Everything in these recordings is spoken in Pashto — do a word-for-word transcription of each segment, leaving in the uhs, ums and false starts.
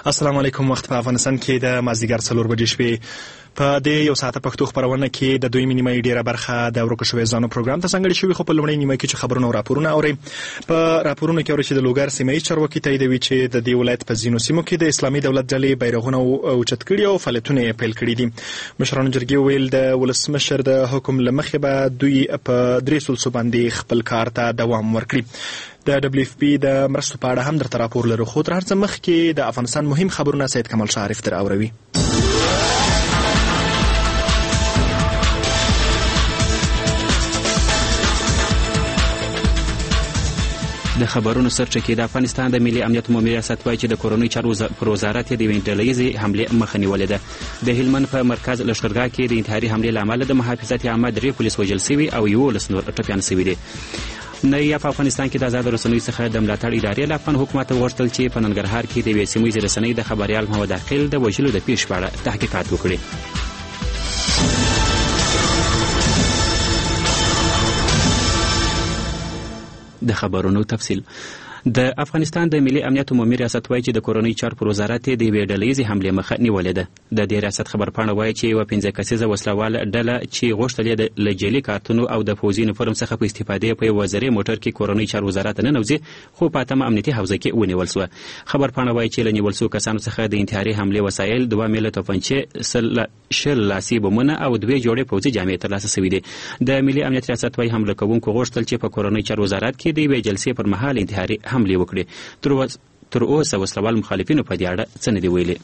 السلام علیکم. وخت په افغانستان کې د مازدیګر څلور بجې شوې. په دې یو ساعته پښتو خبرونه کې د دوی نیمه ډیره برخه د ورکو شوې ځانو پروګرام ته څنګه شوې، خو په لومړی نیمه کې چې خبرونه او راپورونه اوري په راپورونو کې اوري چې د لوګر سیمه ییز چارواکي تاییدوي چې د دې ولایت په ځینو سیمو کې د اسلامي دولت ډلې بیرغونه اوچت کړي او فعالیتونه پیل کړي دي. مشرانو جرګې ویل د ولسمشر د حکم لمخې به دوی په درې سلسو باندې خپل کار ته دوام ورکړي. د دبليو اف پی د مرستو په اړه هم درته راپور لرو، خو تر هر څه مخکې د افغانستان مهم خبرونه سید کمال شریف تر اوروي. د خبرونو سرچکه د افغانستان د ملي امنیت عمومي ریاست وایي چې د کورونی چارو پر وزارت د وینډلایزي حمله مخه نیولې ده. د هلمند په مرکز لشکرګاه کې د انتحاري حمله لامل د محافظت عامه درې پولیس وژل شوي او یو لس نور ټپیان شوي دي. نه یا په افغانستان کې د آزاد رسنیو څخه د ملاتړ ادارې له افغان حکومت غوښتل چې په ننګرهار کې د یوې سیمه ییزې رسنۍ د خبريال محمد عاقل د وژلو د پیښ په اړه تحقیقات وکړي. د خبرونو تفصیل. د افغانستان د ملي امنیت عمومي ریاست وایي چې د کورونی چارو پر وزارت د ویډ ډلېزي حمله مخه نیولې ده. د دې ریاست خبرپاڼه وایي چې یو پنځه کسیزه وسلوال ډله چې غوښتل د لجلي کارتونو او د فوزي یونیفورم څخه په استفادې په وزاري موټر کې کورونی چارو وزارت نه نوځي، خو په تمام امنیتي حوزه کې ونیول شو. خبرپاڼه وایي چې لنیول شو کسانو څخه د انتحاري حمله وسایل، دوه میله توپنچې، شل لاسي بمونه او دوه جوړې پوځي جامې ترلاسه شوې دي. د ملي امنیت ریاست وایي حمله کوونکو غوښتل چې په کورونی چارو وزارت کې د یوې جلسې پر مهال انتحاري حمله وکړي. تر اوسه وسلوال مخالفینو په دې اړه څه نه دي ویلي.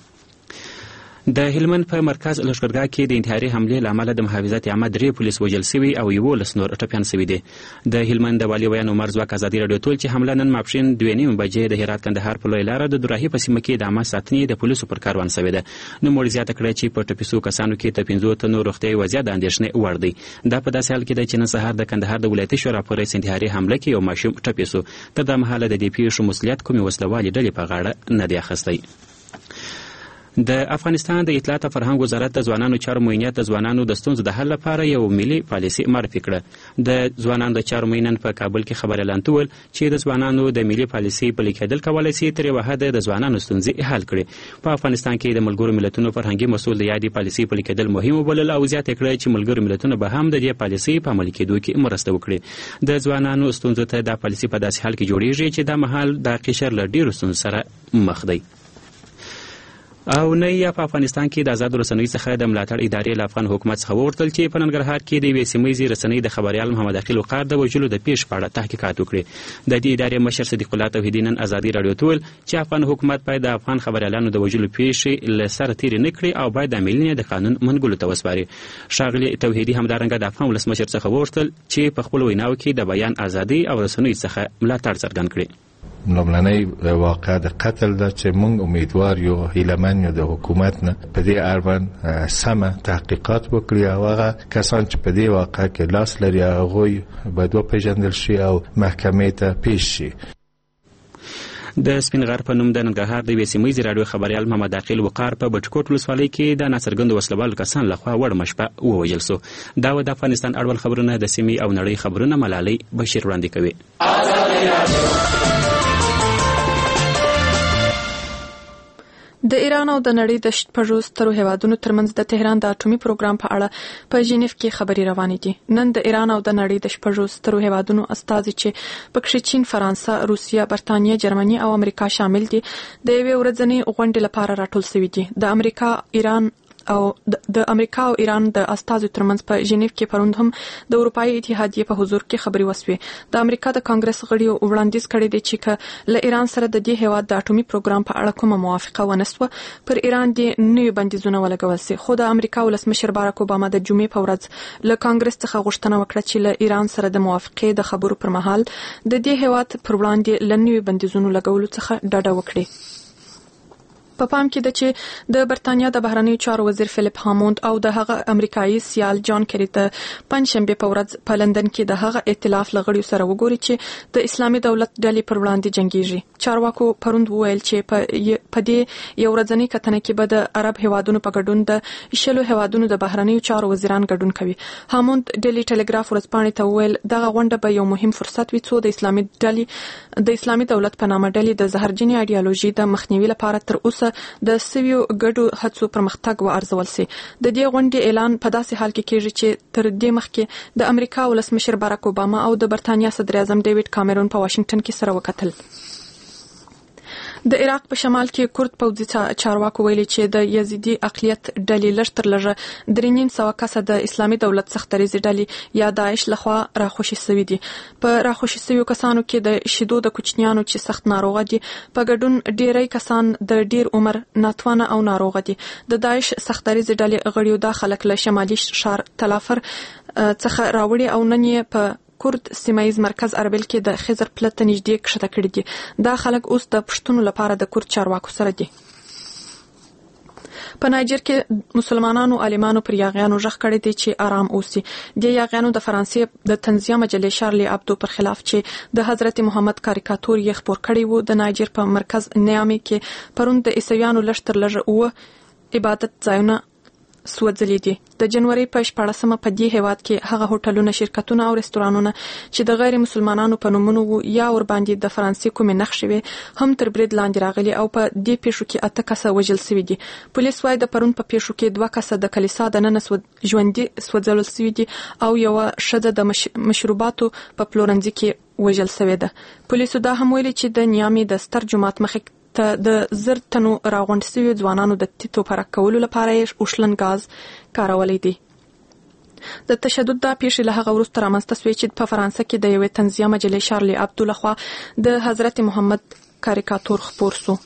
د هلمند په مرکز لشکرګاه کې د انتحاري حمله لامل د محافظت عامه درې پولیس وژل شوي او یو لس نور ټپیان شوي دي. د هلمند د والي ویان عمر ځواک ازادي راډیو ټول چې حمله نن ماپښین دوه نیمې بجې د هرات کندهار په لوی لاره د دوراهي په سیمه کې د عامه ساتنې د پولیسو پر کاروان شوې ده. نوموړي زیاته کړه چې په ټپي شوو کسانو کې تر پنځو تنو روغتیایي وضعیت د اندېښنې وړ دی. دا په داسې حال کې ده چې نن سهار د کندهار د ولایتي شورا په رئیس انتحاري حمله کې یو ماشوم ټپي شو. تر دا مهاله د دې پیښو مسؤلیت کومې وسلوالې ډلې په غاړه نه دی اخیستی. د افغانستان د اطلاعات او فرهنګ وزارت د ځوانانو چارو معینیت د ځوانانو د ستونزو د حل لپاره یو ملي پالیسي معرفي کړه. د ځوانانو د چارو معینن په کابل کې خبر اعلان کول چې د ځوانانو د ملي پالیسي پلي کېدل کولای شي تر یوه حده د ځوانانو ستونزې حل کړي. په افغانستان کې د ملګرو ملتونو فرهنګي مسؤل د یادې پالیسي پلي کېدل مهم وبلل او زیاته کړه چې ملګرو ملتونو به هم د دې پالیسي په عملي کېدو کې مرسته وکړي. د ځوانانو ستونزو ته د پالیسي په داسې حال کې جوړیږي چې د مهال د قشر له ډیرو ستونزو سره مخ دی. او نه یا په افغانستان کې د آزاد رسنیو څخه د ملاتړ ادارې له افغان حکومت څخه وغوښتل چې په ننګرهار کې د یوې سیمه ییزې رسنۍ د خبریال محمد عاقل وقار د وژلو د پیښ په اړه تحقیقات وکړي. د دې ادارې مشر صدیق الله توحیدي نن ازادي راډیو ته وویل چې افغان حکومت باید د افغان خبریالانو د وژلو پیښې له سره تېرې نه کړي او باید د عملینې د قانون منګولو ته وسپاري. ښاغلي توحیدي همدارنګه د افغان ولسمشر څخه وغوښتل چې په خپلو ویناوو کې د بیان ازادي او رسنیو څخه ملاتړ څرګند کړي. لومړنۍ واقعه د قتل ده چې موږ امیدوار یو هیلهمن یو د حکومت نه په دې اړوند سمه تحقیقات وکړي او هغه کسان چې په دې واقعه کې لاس لري هغوی باید وپېژندل شي او محکمې ته پیش شي. د سپین غر په نوم د ننګرهار د یوې سیمه ییزې راډیو خبریال محمد عاقل وقار په بټکوټ ولسوالۍ کې د ناڅرګندو وسلوالو کسان لخوا وړمه شپه ووژل شو. دا و د افغانستان اړوند خبرونه د سیمې او نړۍ خبرونه ملالۍ بشیر وړاندې کوي. د ایران او د نړۍ د شپږو سترو هیوادونو ترمنځ د تهران د اټومي پروګرام په اړه په ژینیف کې خبرې روانې دي. نن د ایران او د نړۍ د شپږو سترو هیوادونو استازي چې پکې چین، فرانسه، روسیه، برتانیه، جرمني او امریکا شامل دي د یوې ورځنۍ غونډې لپاره راټول شوي دي. د امریکا ایران او د امریکا او ایران د استازو ترمنځ په ژینیف کې پروند هم د اروپאי اتحادیې په حضور کې خبري وسوي. د امریکا د کانګرس غړیو وړاندیز کړی دی چې له ایران سره د دې هیواد د اټومي پروګرام په اړه کومه موافقه ونسوه پر ایران د نوي بندیزونه ولګول شي. خو د امریکا ولسمشر باراک اوباما د جمعې په ورځ له کانګرس څخه غوښتنه وکړه چې له ایران سره د موافقې د خبرو پر مهال د دې هیواد پر وړاندې له نوي بندیزونو لګولو څخه ډډه وکړي. په پام کې ده چې د برتانیا د بهرنیو چارو وزیر فلیپ هاموند او د هغه امریکایي سیال جان کری ته پنځشنبه په ورځ په لندن کې د هغه ائتلاف لغړیو سره وګوري چې د اسلامي دولت ډلې پر وړاندې جنگيږي. چارواکو پروند وویل چې په دې یو ورځنی کتنه کې به د عرب هیوادونو په ګډون د شلو هیوادونو د بهرنیو چارو وزیران ګډون کوي. هاموند ډیلی ټلګراف ورځپاڼې ته وویل دغه غونډه به یو مهم فرصت وي څو د اسلامي ډلې د اسلامي دولت په نامه ډلې د زهرجنې ایډیالوژي د مخنیوي لپاره تر اوسه څخه د سویو ګډو هڅو پرمختګ و ارزول سي. د دې غونډې اعلان په داسې حال کې کېږي چې تر دې مخکې د امریکا ولسمشر باراک اوباما او د برتانیا صدر اعظم ډیوډ کامرون په واشنگټن کې سره وکتل. د عراق په شمال کې کورد پوځي چارواکو ویلي چې د یزیدي اقلیت ډلې لږ تر لږه درې نیم سوه کسه د اسلامي دولت سختریزې ډلې یا داعش لخوا راخوشي سوي دي. په راخوشي سویو کسانو کې د شیدو د کوچنیانو چې سخت ناروغه دي په ګډون ډیری کسان د ډیر عمر ناتوانه او ناروغه دي. د داعش سختریزې ډلې غړیو دا خلک له شمالي شار تلافر څخه راوړي او نن یې په کورد سیمایز مرکز اربیل کې د خزر پله ته نږدې کښته کړي دي. دا خلک اوس د پښتنو لپاره د کورد چارواکو سره دي. په نایجر کې مسلمانانو عالمانو پر یاغیانو ژغ کړی دی چې آرام اوسي. د یاغیانو د فرانسې د تنزیه مجلې شارلی ابدو پر خلاف چې د حضرت محمد کاریکاتور یې خپور کړی وو د نایجر په مرکز نیامي کې پرون د عیسویانو لږ تر لږه اوه عبادت ځایونه سوځلي دي. د جنوري په شپاړسمه په دې هیواد کې هغه هوټلونه، شرکتونه او رستورانونه چې د غیر مسلمانانو په نومونو وو یا ور باندې د فرانسې کومې نقشې وي هم تر برید لاندې راغلي او په دې پیښو کې اته کسه وژل شوي دي. پولیس وايي د پرون په پیښو کې دوه کسه د کلیسا د ننه ژوندي سوځول شوي دي او یوه ښځه د مش... مشروباتو په پلورنځي کې وژل شوې ده. پولیسو دا هم ویلي چې د نیامي د ستر جومات مخې ته د زر تنو راغونډ شویو ځوانانو د تیتو پرک کولو لپاره یې اوشلن غاز کارولی دی. د تشدد دا پیښې له هغه وروسته رامنځته شوې چې په فرانسه کې د یوې تنزیه مجلې شارلی ابدو لخوا د حضرت محمد کاریکاتور خپور سو.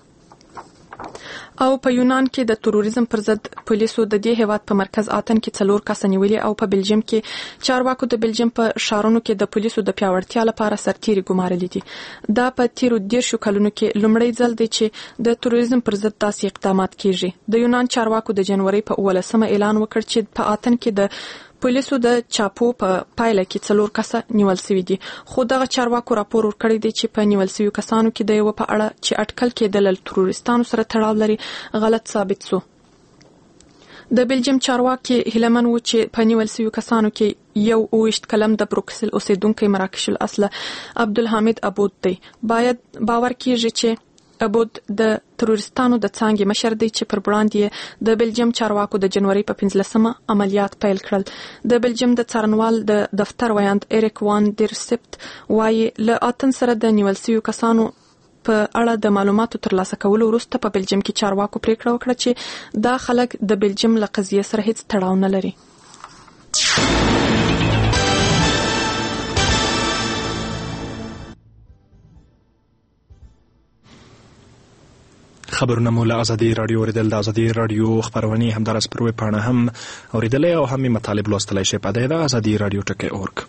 او په یونان کې د تروریزم پر ضد پولیسو د دې هیواد په مرکز آتن کې څلور کسه نیولي او په بلجیم کې چارواکو د بلجیم په شارونو کې د پولیسو د پیاوړتیا لپاره سرتیري ګمارلي دي. دا په تیرو دیرشو کلونو کې لومړی ځل دی چې د تروریزم پر ضد داسې اقدامات کیږي. د یونان چارواکو د جنوري په اوولسمه اعلان وکړ چې په آتن کې د پولیسو د چاپو په پایله کې څلور کسه نیول شوي دي. خو دغه چارواکو راپور ورکړی دی چې په نیول شویو کسانو کې د یو په اړه چې اټکل کېدل له تروریستانو سره تړاو لري غلط ثابت سو. د بلجیم چارواکي هیلمن و چې په نیول شویو کسانو کې یو اوویشت کلم د بروکسل اوسیدونکی مراکش الاصله عبدالحمید ابود دی. باید باور کیږي چې ابود د تروریستانو د څانګې مشر دی چې پر وړاندې د بلجیم چارواکو د جنوري په پنځلسمه عملیات پیل کړل. د بلجیم د څارنوال د دفتر ویاند اریک وان دیر سپت وايي له آتن سره د نیول شویو کسانو په اړه د معلوماتو ترلاسه کولو وروسته په بلجیم کې چارواکو پریکړه وکړه چې دا خلک د بلجیم له قضیې سره هیڅ تړاو نه لري. خبرونه مو له ازادي رادیو اوریدل. د ازادي رادیو خبرونه همدارس پر ویب پاڼه هم اوریدل او هم مطالب لوستلای شئ په د ازادي رادیو ټکی اورګ.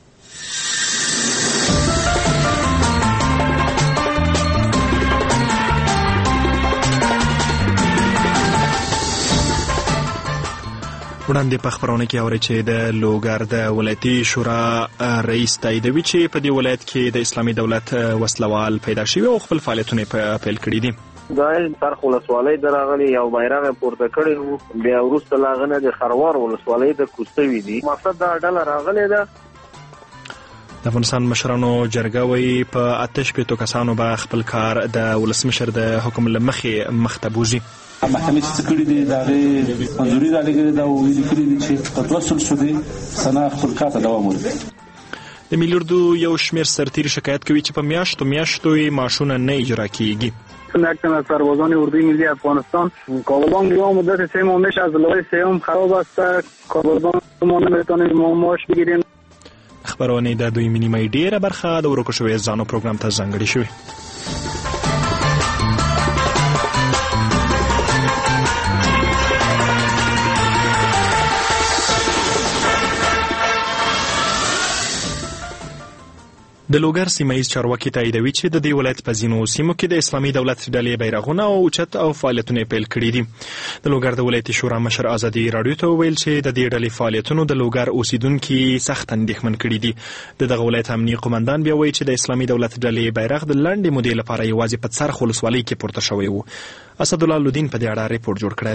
وړاندې په خبرونه کې اوري چې د لوګر د ولایتي شورا رئیس تاییدوي چې په دې ولایت کې د اسلامي دولت وسلوال پیدا شوی او خپل فعالیتونه په پیل کړي دي. دا ترخ ولسوالۍ دراغلي یو بیرغ پورته کړی وو، بیا وروسته لاغنه د خروار ولسوالۍ د کوستوي دي. مقصد دا ډله راغلې ده. د افغانستان مشرانو جرګه وایي په آتش پیتو کسانو به خپل کار د ولسمشر د حکم لمخې مخته بوزي. محکمې چې څه کړي دي د هغې منظوري رالېږلې ده او ویلي کړي دي چې په دوه سل شدې سنا خپل کار ته دوام ورکړي. د ملي اردو یو شمېر سرتیري شکایت کوي چې په میاشتو میاشتو یې معاشونه نه اجرا کیږي. نکتن سربازان اردوی ملی افغانستان کاربان گیاه مدت سه ماه میشه از لایه سوم خراب است. کاربان ما نمیتونیم معاش بگیریم. خبرونه د دوی نیمه ډیره برخه د ورکو شوی ځانو پروګرام ته ځانګړې شوې. د لوګر سیمایي چارواکي تاییدوي چې د دې ولایت په ځینو سیمو کې د اسلامي دولت ډلې بیرغونه او اوچت او فعالیتونه پیل کړي دي. د لوګر د ولایتي شورا مشر ازادي رادیو ته ویل چې د دې ډلې فعالیتونو د لوګر اوسیدونکو سخت اندېښمن کړي دي. د دغه ولایت امنیتي قومندان بیا وایي چې د اسلامي دولت ډلې بیرغ د لنډې مودې لپاره یوازې په څرخ ولسوالۍ کې پورته شوی و. اسدالله لودین په دې اړه ریپورت جوړ کړی دی.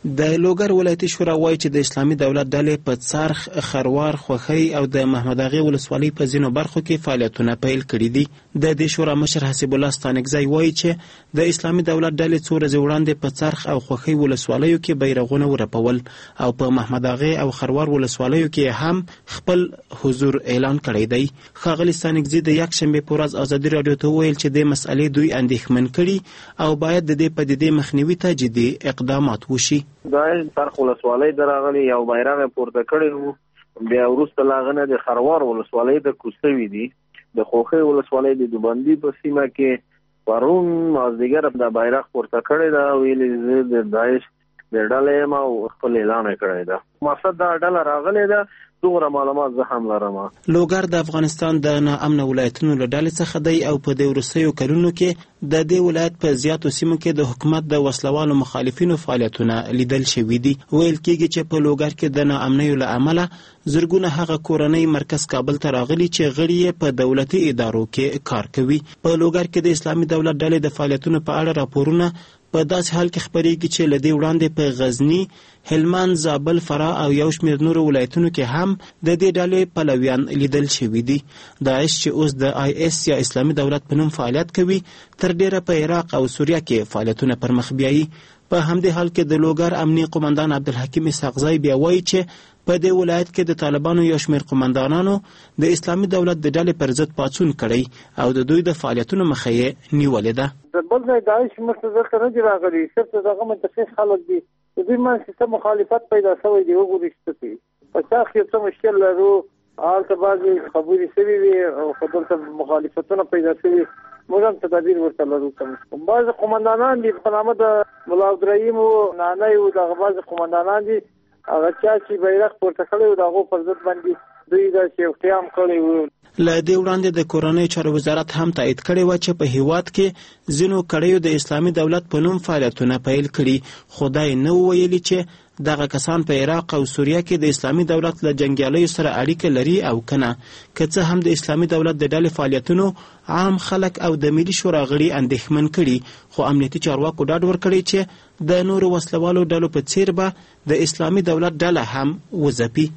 د لوګر ولایتي شورا وایي چې د اسلامي دولت ډلې په څرخ، خروار، خوښۍ او د محمد اغې ولسوالۍ په ځینو برخو کې فعالیتونه پیل کړي دي. د دې شورا مشر حسیب الله ستانکزی وایي چې د اسلامي دولت ډلې څو ورځې وړاندې په څرخ او خوښۍ ولسوالیو کې بیرغونه ورپول او په محمد اغې او خروار ولسوالیو کې هم خپل حضور اعلان کړی دی. ښاغلي ستانکزي د یکشنبې په ورځ ازادي راډیو ته وویل چې د مسئلې دوی اندېښمن کړي او باید د دې پدیدې مخنیوي ته جدي اقدامات وشي. دا څرخ ولسوالۍ دراغلي یو بیرغ پورته کړی وو، بیا وروسته لاغنه د خروار ولسوالۍ د کوڅوي دي، د خوخي ولسوالۍ د دوبندي په سیمه کې پرون مازدیګر د بیرغ پورته کړی دا، ویلې د داعش د ډلې ما خپل اعلان کړی دا. مقصد دا ډله راغلی ده، دوغره معلومات زه هم لرم. لوګر د افغانستان د ناامنه ولایتونو له ډلې څخه دی او په دې وروستیو کلونو کې د دې ولایت په زیاتو سیمو کې د حکومت د وسلوالو مخالفینو فعالیتونه لیدل شوي دي. ویل کېږي چې په لوګر کې د ناامنیو له امله زرګونه هغه کورنۍ مرکز کابل ته راغلي چې غړي یې په دولتي ادارو کې کار کوي. په لوګر کې د اسلامي دولت ډلې د فعالیتونو په اړه راپورونه په داسې حال کې خپرېږي چې له دې وړاندې په غزني، هلمند، زابل، فراه او یو شمېر نورو ولایتونو کې هم د دې ډلې پلویان لیدل شوي دي. داعش چې اوس د آی اس یا اسلامي دولت په نوم فعالیت کوي تر ډیره په عراق او سوریه کې فعالیتونه پر مخ بیایي. په همدې حال کې د لوګر امني قومندان عبدالحکیم اسحاقزی بیا وایي چې په دې ولایت کې د طالبانو یو شمېر قومندانانو د اسلامي دولت د ډلې پر ضد پاڅون کړی او د دوی د فعالیتونو مخه یې نیولې ده. د بل ځای داعش مرتضی ته نه دي راغلي، صرف دغه منطقي خلک دي، د دوی منځ کې مخالفت پیدا شوی دی. وګورئ چې په شاخ کې څه مشکل لرو، هلته بعضې خبرې شوي وي او خو دلته مخالفتونه پیدا شوي، موږ هم تدابیر ورته لرو. بعضې قومندانان دي په نامه د ملا عبدالرحیم و نانی و دغه بعضې قومندانان دي، هغه چا چې بیرغ پورته کړی و د هغو پر ضد باندې دوی داسې یو قیام کړی و. له دې وړاندې د کورنیو چارو وزارت هم تایید کړی و چې په هیواد کې ځینو کړیو د اسلامي دولت په نوم فعالیتونه پیل کړي، خو دا یې نه ویلي چې دغه کسان په عراق او سوریه کې د اسلامي دولت له جنګیالیو سره اړیکه لري او کنه. که څه هم د اسلامي دولت د ډلې فعالیتونو عام خلک او د ملي شورا غړي اندېښمن کړي، خو امنیتي چارواکو ډاډ ورکړی چې د نورو وسلوالو ډلو په څیر به د اسلامي دولت ډله هم وځپي.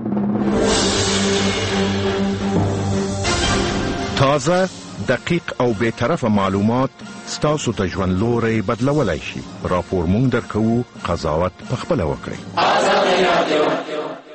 تازه، دقیق او بی‌طرفه معلومات ستاسو ته ژوند لوری بدلولی شي. راپور مونږ درکوو، قضاوت پخپله وکړئ.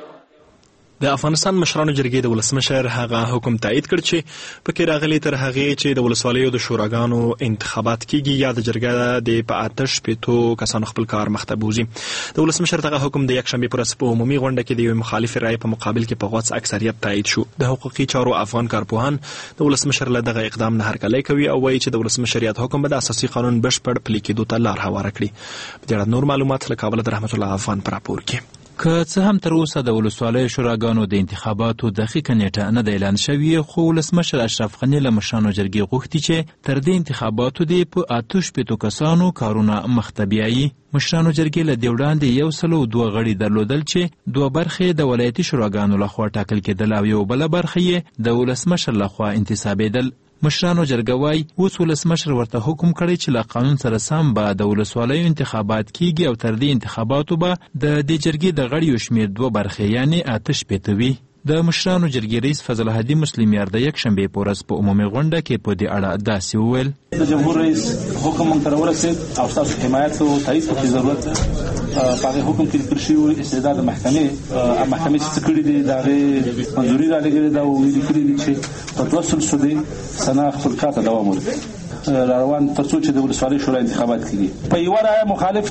د افغانستان مشرانو جرګې د ولسمشر هغه حکم تایید کړ چې پکې راغلي تر هغې چې د ولسوالیو د شوراګانو انتخابات کیږي یا د جرګه د په آتش پیتو کسانو خپل کار مخته بوزي. د ولسمشر دغه حکم د یکشنبې په ورځ په عمومي غونډه کې د یوې مخالفې رایې په مقابل کې په غوڅ اکثریت تایید شو. د حقوقي چارو افغان کارپوهان د ولسمشر له دغه اقدام نه هرکلی کوي او وایي چې د ولسمشر یاد حکم به د اساسي قانون بشپړ پلي کېدو ته لار هواره کړي. په دې اړه نور معلومات له کابل د رحمت الله افغان په راپور کې. که څه هم تر اوسه د ولسوالیو شوراګانو د انتخاباتو دقیقه نیټه نه ده اعلان شوې، خو ولسمشر اشرف غني له مشرانو جرګې غوښتي چې تر دې انتخاباتو دې په اته شپېتو کسانو کارونه مخته بیایي. مشرانو جرګې له دې وړاندې یو سل او دوه غړي درلودل چې دوه برخې د ولایتي شوراګانو لخوا ټاکل کېدل او یو بله برخه یې د ولسمشر لخوا انتصابېدل. مشرانو جرګه وایي اوس ولسمشر ورته حکم کړی چې له قانون سره سم به د ولسوالیو انتخابات کیږي او تر دې انتخاباتو به د دې جرګې د غړیو شمېر دوه برخې یعنې اته شپېته وي. د مشرانو جرګې رئیس فضل هادي مسلمیار د یکشنبې په ورځ په عمومي غونډه کې په دې اړه داسې وویل: د جمهور رئیس حکم موږ ته راورسېد او ستاسو حمایت او تایید پکې ضرورت په هغې حکم کې لیکل شوي استعداد محکمې محکمې چې څه کړي دي د هغې منظوري رالېږلې ده او ویلي کړي دي چې په دوه سل سودې سنا خپل کار ته دوام ورکړي روان تر څو چې د ولسوالۍ شورا انتخابات کېږي. په یوه رایه مخالف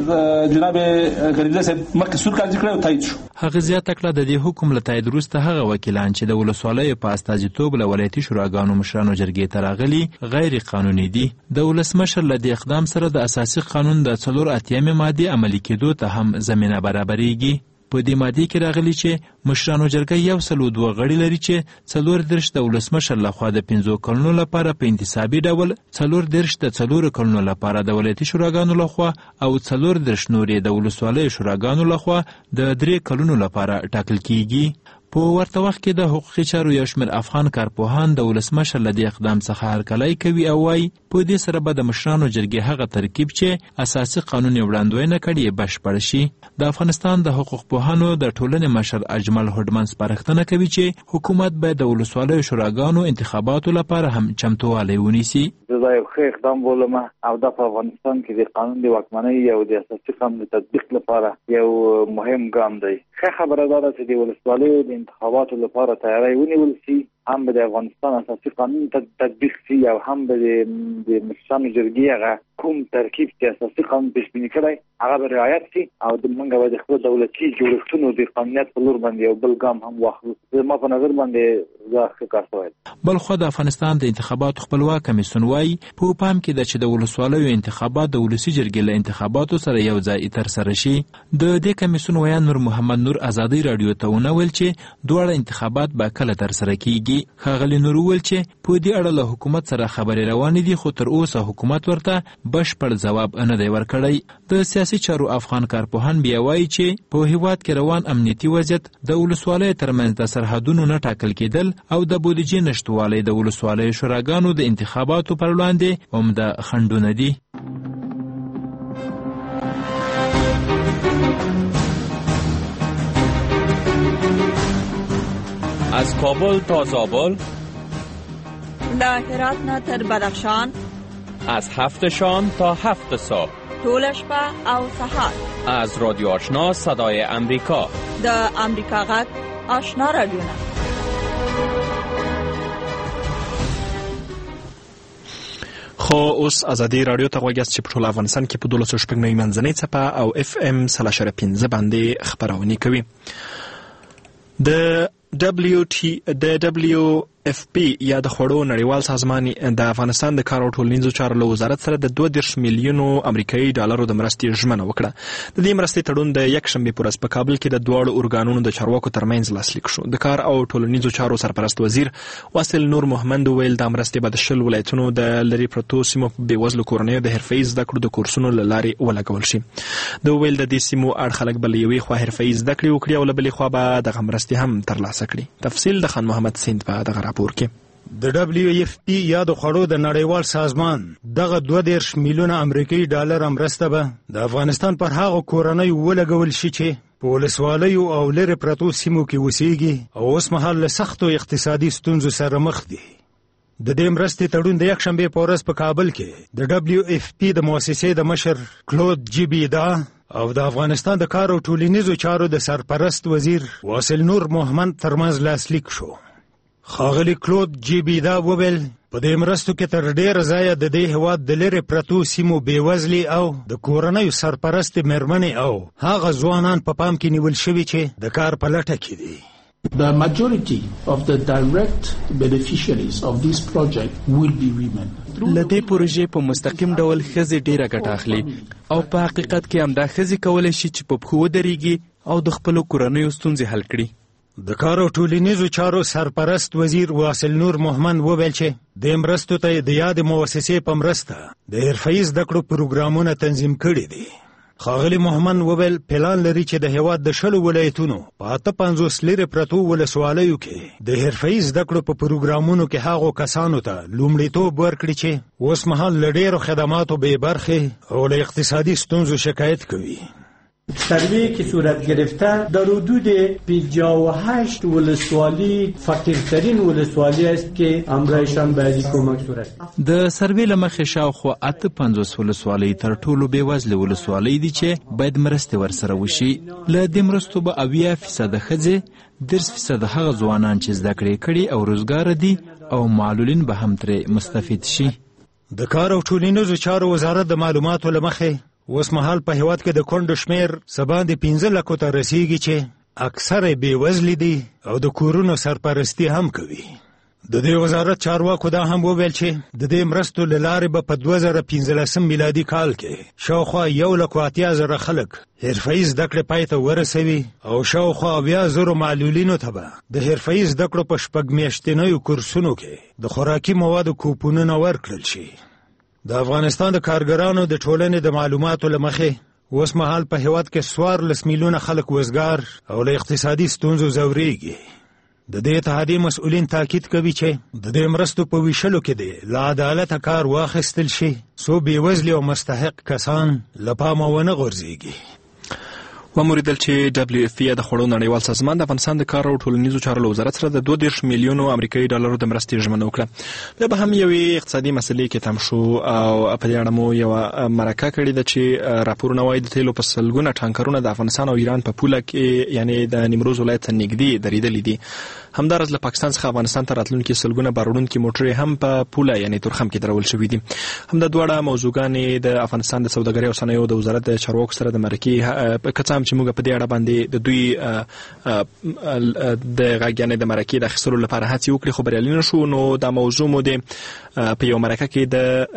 چې جناب ګریله صاحب مخکې سور کاندي کړی او تایید شو. هغه زیاته کړه د دې حکم له تایید وروسته هغه وکیلان چې د ولسوالیو په استازیتوب له ولایتي شوراګانو مشرانو جرګې ته راغلي غیر قانوني دي. د ولسمشر له دې اقدام سره د اساسي قانون د څلور اتیمې مادې عملي کېدو ته هم زمینه برابرېږي. په دې مادې کې راغلي چې مشرانو جرګه یو سل او دوه غړي لري چې څلور دېرش د ولسمشر لخوا د پنځو کلونو لپاره په انتصابي ډول، څلور دېرش د څلورو کلونو لپاره د ولایتي شوراګانو لخوا او څلور دېرش نور یې د ولسوالیو شوراګانو لخوا د درې کلونو لپاره ټاکل کیږي. په ورته وخت کې د حقوقي چارو یو شمېر افغان کارپوهان د ولسمشر له دې اقدام څخه هرکلی کوي او وایي په دې سره به د مشرانو جرګې هغه ترکیب چې اساسي قانون یې وړاندوینه کړې بشپړ شي. د افغانستان د حقوق پوهانو د ټولنې مشر اجمل هوډمن سپارښتنه کوي چې حکومت باید د ولسوالیو شوراګانو انتخاباتو لپاره هم چمتووالی ونیسي. زه یو ښه اقدام بولم او دا په افغانستان کې د قانون د واکمنۍ او د اساسي قانون د تطبیق لپاره یو مهم ګام دی. ښه خبره ده چې د ولسوالیو د انتخاباتو لپاره تیاری ونیول شي، هم به د افغانستان اساسي قانون تطبیق شي او هم به د مشرانو جرګې هغه کوم ترکیب چې اساسي قانون پیش بیني کړی هغه به رعایت شي او د موږ به د خپل دولتي جوړښتونو د قانونیت په لور باندې یو بل ګام هم واخلو. زما په نظر باندې زه ښه کار شوی. بلخو د افغانستان د انتخاباتو خپلواک کمیسیون وایي په پام کې ده چې د ولسوالیو انتخابات د ولسي جرګې له انتخاباتو سره یو ځای ترسره شي. د دې کمیسیون ویان نور محمد نور ازادي راډیو ته ونه ویل چې دواړه انتخابات به کله ترسره کیږي. ښاغلي نور ویل چې په دې اړه له حکومت سره خبرې روانې دي، خو تر اوسه حکومت ورته بشپړ ځواب نه دی ورکړی. د سیاسي چارو افغان کارپوهان بیا وایي چې په هیواد کې روان امنیتي وضعیت، د ولسوالیو ترمنځ د سرحدونو نه ټاکل کېدل او د بودیجې نشتوالی د ولسوالیو شوراګانو د انتخاباتو پر وړاندې عمده خنډونه دي. از کابل تا زابل، له هرات نه تر بدخشان، از هفت شام تا هفت صبح، طول شپه او سهار، از رادیو آشنا صدای امریکا، د امریکا غږ آشنا رادیو. خو اوس ازادي رادیو ته غوږ یاست چې په ټول افغانستان کې په دولس شپږ نوي منځنۍ څپه او اف ام سل اشاریه پنځه باندې خپرونې کوي. د دبلیو ټي د دبلیو اف پی یا د خوړو نړیوال سازمان د افغانستان د کار او ټولنیزو چارو له وزارت سره د دوه دېرش میلیونو امریکایي ډالرو د مرستې ژمنه وکړه. د دې مرستې تړون د یکشنبې په ورځ په کابل کې د دواړو ارګانونو د چارواکو ترمنځ لاسلیک شو. د کار او ټولنیزو چارو سرپرست وزیر واصل نور محمد ویل د مرستې به د شل ولایتونو د لرې پرتو سیمو بېوزلو کورنیو د حرفه‌ایي زده کړو د کورسونو له لارې ولګول شي. د ویل د دې سیمو اړ خلک به له یوې خوا حرفه‌ایي زده کړې وکړي او له بلې خوا به دغه مرستې هم ترلاسه کړي. تفصیل د خان محمد سیند په دغه راپور کې. د دبلیو اف پی یا د خوړو د نړیوال سازمان دغه دوه دېرش میلیونه امریکایي ډالر مرسته به د افغانستان پر هغو کورنیو ولګول شي چې په ولسوالیو او لرې پرتو سیمو کې اوسېږي او اوس مهال له سختو اقتصادي ستونزو سره مخ دي. د دې مرستې تړون د یکشنبې په ورځ په کابل کې د دبلیو اف پی د مؤسسې د مشر کلود جیبیدا او د افغانستان د کار او ټولنیزو چارو د سرپرست وزیر واصل نور محمد ترمنځ لاسلیک شو. ښاغلي کلود جیبیدا وویل په دې مرستو کې تر ډېره ځایه د دې هېواد د لرې پرتو سیمو بېوزلي او د کورنیو سرپرستې مېرمنې او هغه ځوانان په پام کې نیول شوي چې د کار په لټه کې دي. The majority of the direct beneficiaries of this project will be women. لدې پروژې په مستقیم ډول ښځې ډېره ګټه اخلي او په حقیقت کې همدا ښځې کولی شي چې په پښو ودرېږي او د خپلو کورنیو ستونزې حل کړي. د کار او ټولنیزو چارو سرپرست وزیر واصل نور محمد وویل چې د مرستو ته د یادې مؤسسې په مرسته د حرفه‌ایي زده کړو پروګرامونه تنظیم کړي دي. ښاغلي محمد وویل پلان لري چې د هېواد د شلو ولایتونو په اته پنځوس لرې پرتو ولسوالیو کې د حرفه‌ایي زده کړو په پروګرامونو کې هغو کسانو ته لومړیتوب ورکړي چې اوس مهال له ډېرو خدماتو بې برخې او له اقتصادي ستونزو شکایت کوي. سروی که صورت گرفته در حدود پنجاه و هشت ولسوالی فقیرترین ولسوالی است که همراهشان به از کمک صورت. د سروی له مخې شاوخوا اته پنځوس ولسوالۍ تر ټولو بېوزلې ولسوالۍ دي چې باید مرستې ورسره وشي. له دې مرستو به اویا فیصده ښځې، دېرش فیصده هغه ځوانان چې زده کړې کړي او روزګاره دي او معلولین به هم ترې مستفید شي. د کار او ټولنیزو چارو وزارت د معلوماتو له مخې اوس مهال په هېواد کې د کونډو شمېر څه باندې پنځه لکو ته رسیږي چې اکثره یې بېوزلي دي او د کورونو سرپرستي هم کوي. د دې وزارت چارواکو دا هم وویل چې د دې مرستو له لارې به په دوه زره پنځلسم میلادي کال کې شاوخوا یو لک اتیا زره خلک حرفه‌ایي زده کړې پای ته ورسوي او شاوخوا اویا زرو معلولینو ته به د حرفه‌ایي زده کړو په شپږ میاشتنیو کورسونو کې د خوراکي موادو کوپونونه ورکړل شي. د افغانستان د کارګرانو د ټولنې د معلوماتو له مخې اوس مهال په هېواد کې څوارلس میلیونه خلک وزګار او له اقتصادي ستونزو ځورېږي. د دې اتحادیې مسؤلین تاکید کوي چې د دې مرستو په ویشلو کې دی له عدالته کار واخیستل شي څو بېوزلي او مستحق کسان له پامه ونه غورځېږي. وموریدل چې دبليو اف پی د خوړو نړیوال سازمان د افغانستان د کار او ټولنیزو چارو له وزارت سره د دوه دېرش میلیونو امریکایي ډالرو د مرستې ژمنه وکړه. بیا به هم یوې اقتصادي مسلې کې تم شو او په دې اړه مو یوه مرکه کړې ده چې راپورونه وایي د تیلو په سلګونه ټانکرونه د افغانستان او ایران په پوله کې یعنی د نیمروز ولایت ته نږدې درېدلي دي. همداراز له پاکستان څخه افغانستان ته راتلونکي سلګونه باروړونکي موټرې هم په پوله یعنی تورخم کې درول شوي دي. همدا دواړه موضوعګانې د افغانستان د سوداګرۍ او صنایعو د وزارت د چارواکو سره د مرکې که څه هم چې موږ په دې اړه باندې د دوی د غاګیانې د مرکې د اخیستلو لپاره هڅې وکړي خو بریالي نه شو. نو دا موضوع مو د په یو مرکه کې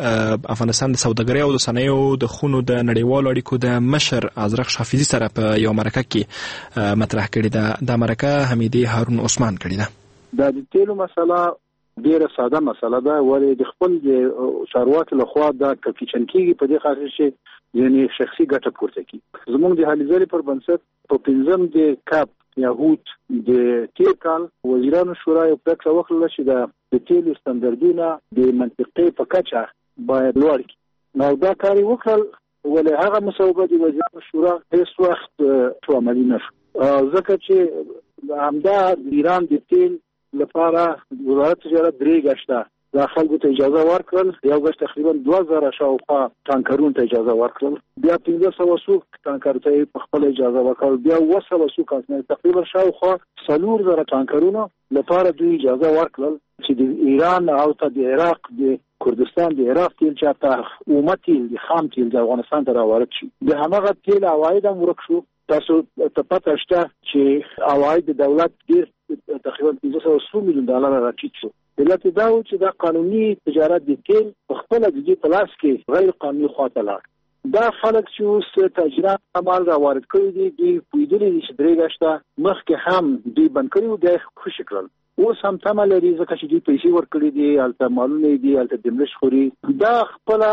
د افغانستان د سوداګرۍ او د صنایعو د خونو د نړیوالو اړیکو د مشر ازرق شافیزي سره په یو مرکه کې مطرح کړې ده. دا مرکه حمیدې هارون عثمان کړې ده. دا د تیلو مسله ډیره ساده مسله ده ولې د خپل د چارواکو لخوا دا کچن کېږي په دې خاطر چې یعنی شخصي ګټه پورته کی. زموږ د حلیزلې پر بنسټ په پنځم د کاپ یهود د تیر کال وزیرانو شورا یو پریکړه وکړه چې د تیلو ستاندردونه د منطقې په کچه باید لوړ کړي. نو دا کار وکړل ولې هغه مصوبه د وزیرانو شورا هیڅ وخت تو عملي نشو ځکه چې همدا ایران د تیل لپاره وزارت تجارت درې غشته دا خلکو ته اجازه ورکړل. یو غشت تقریبا دوه زره شاوخوا ټانکرونو ته اجازه ورکړل. بیا پنځه سوه څو ټانکر ته په خپل اجازه ورکړل. بیا اووه سوه څو کسان تقریبا شاوخوا څلور زره ټانکرونو لپاره دوی اجازه ورکړل چې د ایران او ته د عراق د کردستان د عراق تیل چاته اومه تیل د خام تیل د افغانستان ته راوارد شي. د همغه تیل عواید هم ورک شو. تاسو ته پته شته چې عواید د دولت ډیر تقریبا پنځه سوه څو میلیون ډالر راټیټ شو. علت دا و چې دا قانوني تجارت د تیل په خپل د دې په لاس کې غیر قانوني خواته لاړ. دا خلک چې اوس تاجران مال را وارد کړي دي دوی پوهېدلي دي چې درې غشته مخکې هم دوی بند کړي وو بیا یې خوشي کړل. اوس هم تمه لري ځکه چې دوی پیسې ورکړي دي هلته مالونه دي هلته د ملش خوري. دا خپله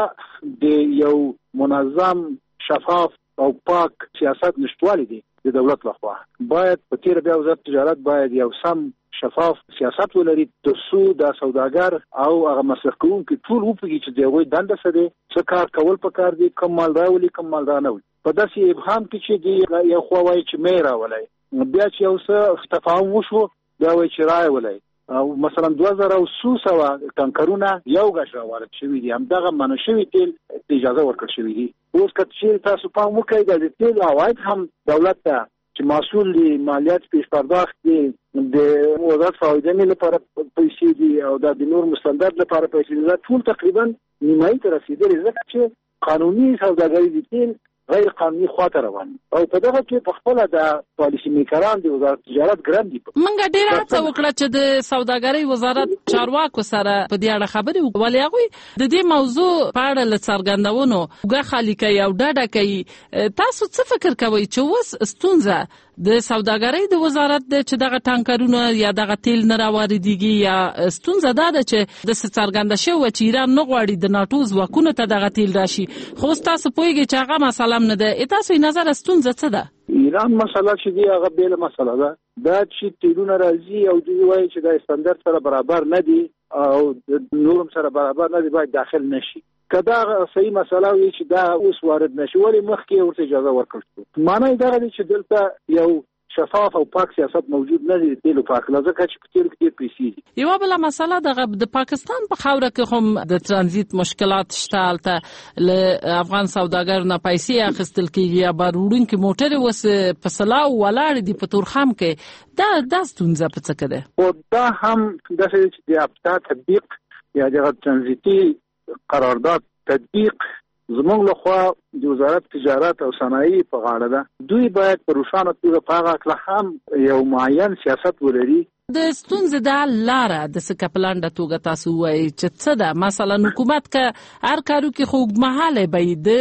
د یو منظم شفاف او پاک سیاست نشتوالی دي د دولت لخوا. باید په تیر بیا وزارت تجارت باید یو سم شفاف سیاست ولري ترڅو د سوداګر او هغه مصرف کوونکي ټول وپوهیږي چې د هغوی دنده څه دی څه کار کول پکار دي کوم مال راولي کوم مال رانهولي. په داسې ابهام کې چې دی یو خوا وایي چې مې راولي بیا چې یو څه تفاهم وشو بیا وایي چې راولي او مثلا دوه زره او څو سوه ټانکرونه یو غش راوارد شوي دي همدغه منع شوي تیل اجازه ورکړل شوي دي. اوس که چیرې تاسو پام وکړئ د تیل عواید هم دولت ته چې مسؤل دي مالیات پیش پرداخت دي د وزارت فواید لپاره پیسې دي او د نور مستندات لپاره پیسې دي ټول تقریبا نیمایي ته رسیدلي ځکه چې قانوني سوداګري د تیل غیر قانوني خواته روان او په دغه کې په خپل د پالیسي میکران د وزارت تجارت ګرام دي. منګه ډیر هڅه وکړه چې د سوداګرۍ وزارت چارواکو سره په دې اړه خبرې وکړي ولې هغوی د دې موضوع په اړه له څرګندونو وګه خالي کوي او ډاډه کوي. تاسو څه فکر کوئ چې اوس ستونزه د سوداګرۍ د وزارت د چې دغه ټانکرونه یا دغه تیل نه راواردېږي یا ستونزه دا ده چې د څرګنده شوی چې ایران نه غواړي د ناټو ځواکونو ته دغه تیل راشي خو تاسو پوهیږئ چې هغه مسله هم نه ده. تاسو نظر ستونزه څه ده؟ ایران مسله چې دی هغه بیله مسله ده. دا چې تیلونه راځي او دوی وایي چې د استاندارد سره برابر نه دي او د نورم سره برابر نه دي باید داخل نشي. کدا صحیح مسله وي چې دا اوس وارد نشي ولې مخکې ورته اجازه ورکړل شو. معنی دا دی چې دلته یو شفاف او پاک سیاست موجود نه دی تیلو پاک لږه چې په تیلو کې پیسې دي. یو بل مسله د د پاکستان په خاوره کې هم د ترانزیت مشکلات شته. البته له افغان سوداګرو نه پیسې اخیستل کیږي یا باروړونکي موټر وس په سلاو ولاړ دي په تورخم کې دا د ستونزه په څه کې ده. او دا هم د چې د افتا تطبیق یا د ترانزیتي قرارداد تطبیق زموږ لخوا د وزارت تجارت او صنایع په غاړه ده. دوی باید په روښانه توګه په هغه کله هم یو معین سیاست ولري. د ستونزې د لاره د څه پلانډه توګه تاسو وایي چې څه ده مثلا حکومت که هر کارو کې خو اوږدمهاله به د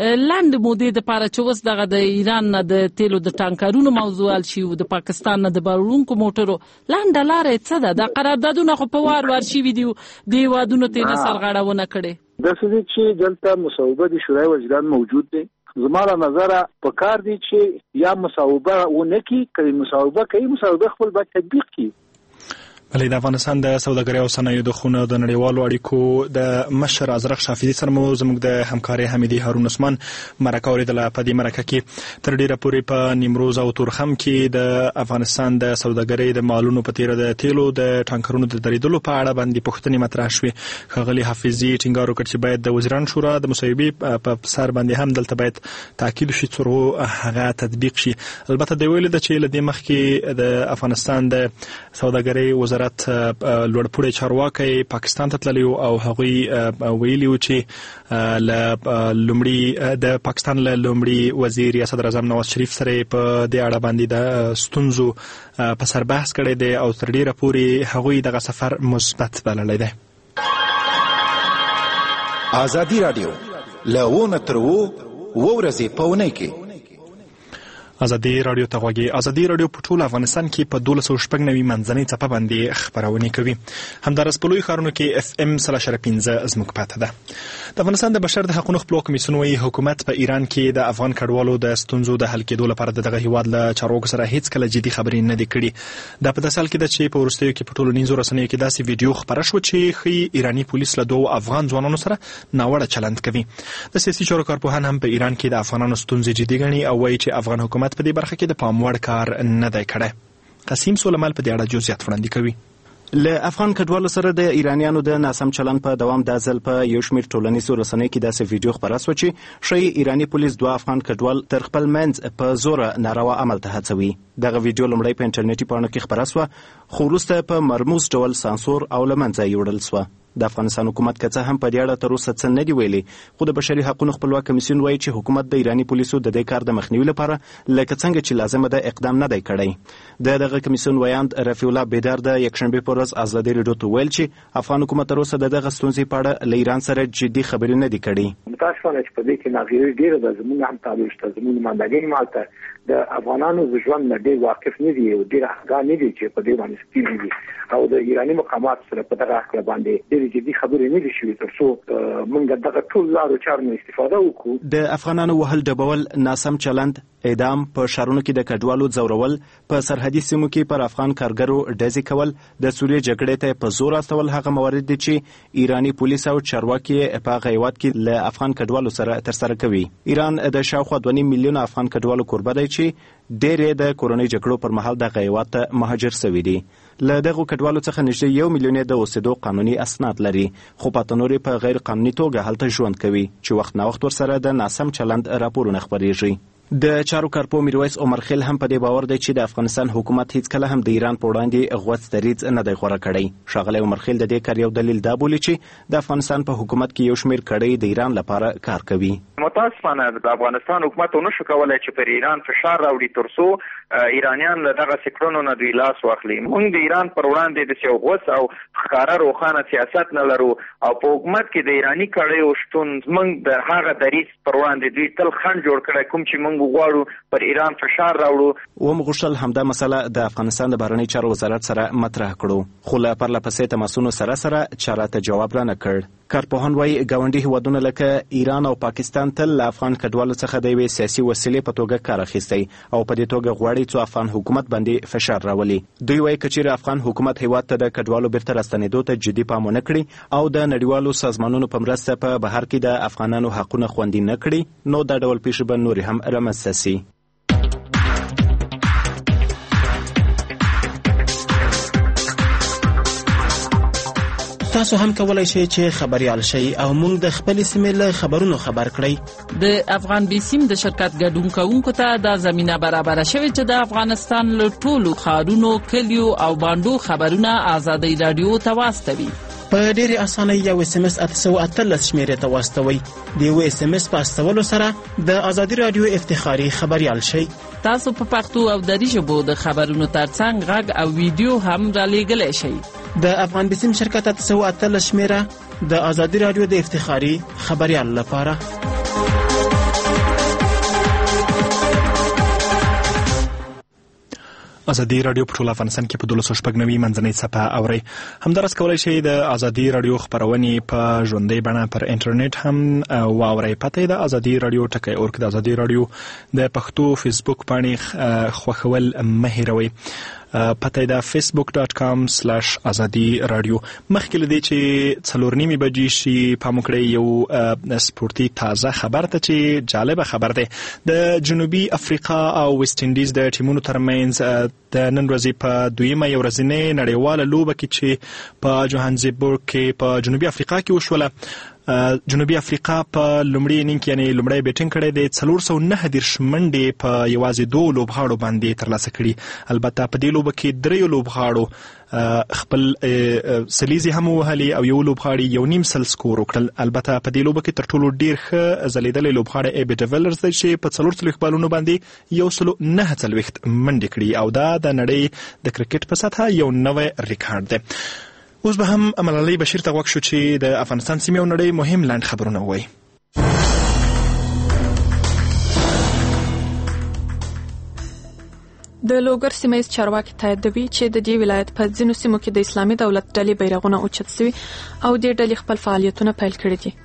لنډ مودې دپاره چې اوس دغه د ایران نه د تیلو د ټانکرونو موضوع حل شي او د پاکستان نه د باروړونکو موټرو لنډه لاره څه ده؟ د قراردادونه خو په وار وار شوي دي د هېوادونو ته یې نه سرغړونه کړې. داسې دي چې دلته مصوبه د شورای وزیران موجود دی. زما له نظره په کار دی چې یا مصوبه ونه کړي که مصوبه کوي مصوبه خپل باید تطبیق کړي. بلې د افغانستان د سوداګرۍ او صنایعو د خونه د نړیوالو اړیکو د مشر ازرق شافعي سره مو زموږ د همکاري حمیدي هارون عثمان مرکه اوریدله. په دې مرکه کې تر ډیره پورې په نیمروز او تورخم کې د افغانستان د سوداګرۍ د مالونو په تیره د تیلو د ټانکرونو د درېدلو په اړه باندې پوښتنې مطرح شوې. ښاغلي حافظي ټینګار وکړ چې باید د وزیران شورا د مصوبې په سر باندې هم دلته باید تاکید شي تر هغه تطبیق شي. البته د ویل د چې لدې مخکې د افغانستان د سوداګرۍ وزارت لوړپوړی چارواکي پاکستان ته تللی او هغوی ویلي و چې له لومړي د پاکستان له لومړي وزیر صدر اعظم نواز شریف سره په دې اړه باندې د ستونزو په سر بحث کړی دی او تر ډیره پورې هغوی دغه سفر مثبت بللی دی. ازادي رادیو له ونه تر و ورځې په اونۍ کې ازادي رادیو ته غوږی. ازادي رادیو په ټول افغانستان کې په دولس سوه شپږ نوي منځنۍ څپه باندې خپرونې کوي. همدارس په لوی ښارونو کې اف ام سل اشاره پنځه زموږ پته ده. د افغانستان د بشر د حقوقو خپلواک کمیسیون وايي حکومت په ایران کې د افغان کډوالو د ستونزو د حل کېدو لپاره دغه هیواد له چارواکو سره هیڅ کله جدي خبرې نه دي کړې. دا په داسې حال کې ده چې په وروستیو کې په ټولنیزو رسنیو کې داسې ویډیو خپره شوه چې ښیي ایراني پولیس له دوو افغان ځوانانو سره ناوړه چلند کوي. د سیاسي چارو کارپوهان هم په ایران کې د افغانانو ستونزې جدي ګڼي او وايي چې افغان حکومت په دې برخه کې د پاموړ کار نه دی کړی. قسیم سولمال په دې اړه جزئیات وړاندې کوي. له افغان کډوالو سره د ایرانیانو د ناسم چلند په دوام د ځل په یو شمېر ټولنیزو رسنیو کې داسې ویډیو خپره شوه چې ښایي ایراني پولیس دوه افغان کډوال تر خپل منځ په زوره ناروا عمل ته هڅوي. دغه ویډیو لومړی په انټرنیټي پاڼو کې خپره شوه خو وروسته په مرموز ډول سانسور او له منځه یوړل شوه. د افغانستان حکومت که څه هم په دې اړه تر اوسه څه نه دي ویلي خو د بشري حقوقو خپلواک کمیسیون وایي چې حکومت د ایراني پولیسو د دې کار د مخنیوي لپاره لکه څنګه چې لازمه ده اقدام نه دی کړی. د دغه کمیسیون ویاند رفیع الله بیدار د یکشنبې په ورځ ازادي راډیو ته ویل چې افغان حکومت تر اوسه د دغه ستونزې په اړه له ایران سره جدي خبرې نه دي کړې. متاسفانه چې په دې کې ناغېړي ډېره ده. زموږ هم تعلق شته. زموږ نمایندګۍ مالته د افغانانو د ژوند نه ډېر واقف نه دي او ډېر آګاه نه دي چې په دې باندې سپین دي او د ایراني مقامات سره په دغه اړه باندې ډېر جدي خبرې نه دي شوې تر څو موږ دغه ټول لارو چارو نه استفاده وکړو. د افغانانو وهل ډبول، ناسم چلند، اعدام، په شارونو کې د کډوالو ځورول، په سرحدي سیمو کې پر افغان کارګرو ډزې کول، د سوریې جګړې ته په زور استول هغه موارد دي چې ایراني پولیس او چارواکي په هغه هیواد کې له افغان کډوالو سره ترسره کوي. ایران د شاوخوا دوه نیم میلیونه افغان کډوالو کوربه دی چې ډېر د کورونی جګړو پر مهال دغه هیواد ته مهاجر شوي دي. له دغو کډوالو څخه نږدې یو میلیون د اوسېدو قانوني اسناد لري خو پاته نور په غیر قانوني توګه هلته ژوند کوي چې وخت نه وخت ورسره د ناسم چلند راپورونه خپریږي. د چارو کارپو میرویس عمر خیل هم په دې باور دی چې د افغانستان حکومت هیڅ کله هم د ایران په وړاندې غوڅ دریځ نه دی غوره کړی. ښاغلی عمر خیل د دې کار یو دلیل دا بولي چې د افغانستان په حکومت کې یو شمېر کړۍ د ایران لپاره کار کوي. متاسفانه د افغانستان حکومت نشو کولای چې پر ایران فشار راوړي ترڅو ایرانیان له دغه سکرونو نه دوی لاس واخلي. موږ د ایران پر وړاندې د یو غوڅ او ښکاره روښانه سیاست نه لرو او په حکومت کې د ایراني کړیو شتون موږ د هغه دریځ پر وړاندې دوی تل خنډ جوړ کړی کوم چې موږ غواړو پر ایران فشار راوړو. و مغوښتل همدا مسله د افغانستان د بهرنی چارو وزارت سره مطرح کړو خو له پرله پسې تماسونو سره سره چاره ته جواب را نه کړ. کارپوهان وايي ګاونډي هیوادونه لکه ایران او پاکستان تل له افغان کډوالو څخه د یوې سیاسي وسیلې په توګه کار اخیستی او په دې توګه غواړي څو افغان حکومت باندې فشار راولي. دوی وايي که چیرې افغان حکومت هیواد ته د کډوالو بیرته راستنېدو ته جدي پام ونه کړي او د نړیوالو سازمانونو په مرسته په بهر کې د افغانانو حقونه خوندي نه کړي نو دا ډول پیښې به نورې هم رامنځته سي. تاسو هم کولای شئ چې خبريال شئ او موږ د خپل سیمې له خبرونو خبر کړئ. د افغان بیسیم د شرکت ګډون کوونکو ته د زمينه برابر شوی چې د افغانستان له ټولو ښارونو، کلیو او باندو خبرونه ازادي رادیو ته واستوي. په ډېرې اسانۍ یو اس ام اس اته سوه اتلس شمېرې ته واستوئ. د یو اس ام اس په استولو سره د ازادي رادیو افتخاري خبريال شئ. تاسو په پښتو او دری ژبو د خبرونو ترڅنګ غږ او ویډیو هم را لېږلی شئ. د افغان بیسیم شرکت اته سوه اتلس شمېره د ازادي رادیو د افتخاري خبريال لپاره. ازادي رادیو په ټول افغانستان کې په دولس سوه شپږ نوي منځنۍ څپه اورئ. همداراز کولی شئ د ازادي رادیو خپرونې په ژوندۍ بڼه پر انټرنیټ هم واورئ. پته د ازادي رادیو ټکی اورک د ازادي رادیو د پښتو فیسبوک باندې خوښول مه هېروئ. پته دا فیسبوک ډاٹ کام سلاش ازادي رادیو. مخکې لدی چې څلور نیمه بجې شي پام وکړئ یو سپورتي تازه خبر ته چې جالبه خبر ده. د جنوبي افریقا او ویسټ انډیز د ټیمونو ترمنځ د نن ورځې په دویمه یو ورځنۍ نړیواله لوبه کې چې په جوهانسبورګ کې په جنوبي افریقا کې وشوله. جنوبي افریقا په لومړي انینګ کې یعنی لومړی بیټینګ کړی دی، څلور سوه نهه دېرش منډې په یوازې دوه لوبغاړو باندې ترلاسه کړي. البته په دې لوبه کې دریو لوبغاړو خپل سلیزې هم ووهلې او یو لوبغاړي یو نیم سل سکور وکړل. البته په دې لوبه کې تر ټولو ډېر ښه ځلېدلی لوبغاړی ایبي ډیولرز دی چې په څلور څلوېښت بالونو باندې یو سلو نهه څلوېښت منډې کړي او دا د نړۍ د کرکټ په سطحه یو نوی ریکارډ دی. اوس به هم ملالۍ بشیر ته غوږ شو چې د افغانستان سیمې او نړۍ مهم لنډ خبرونه ووایي. د لوګر سیمه ییز چارواکي تاییدوي چې د دې ولایت په ځینو سیمو کې د اسلامي دولت ډلې بیرغونه اوچت شوي او دې ډلې خپل فعالیتونه پیل کړي دي.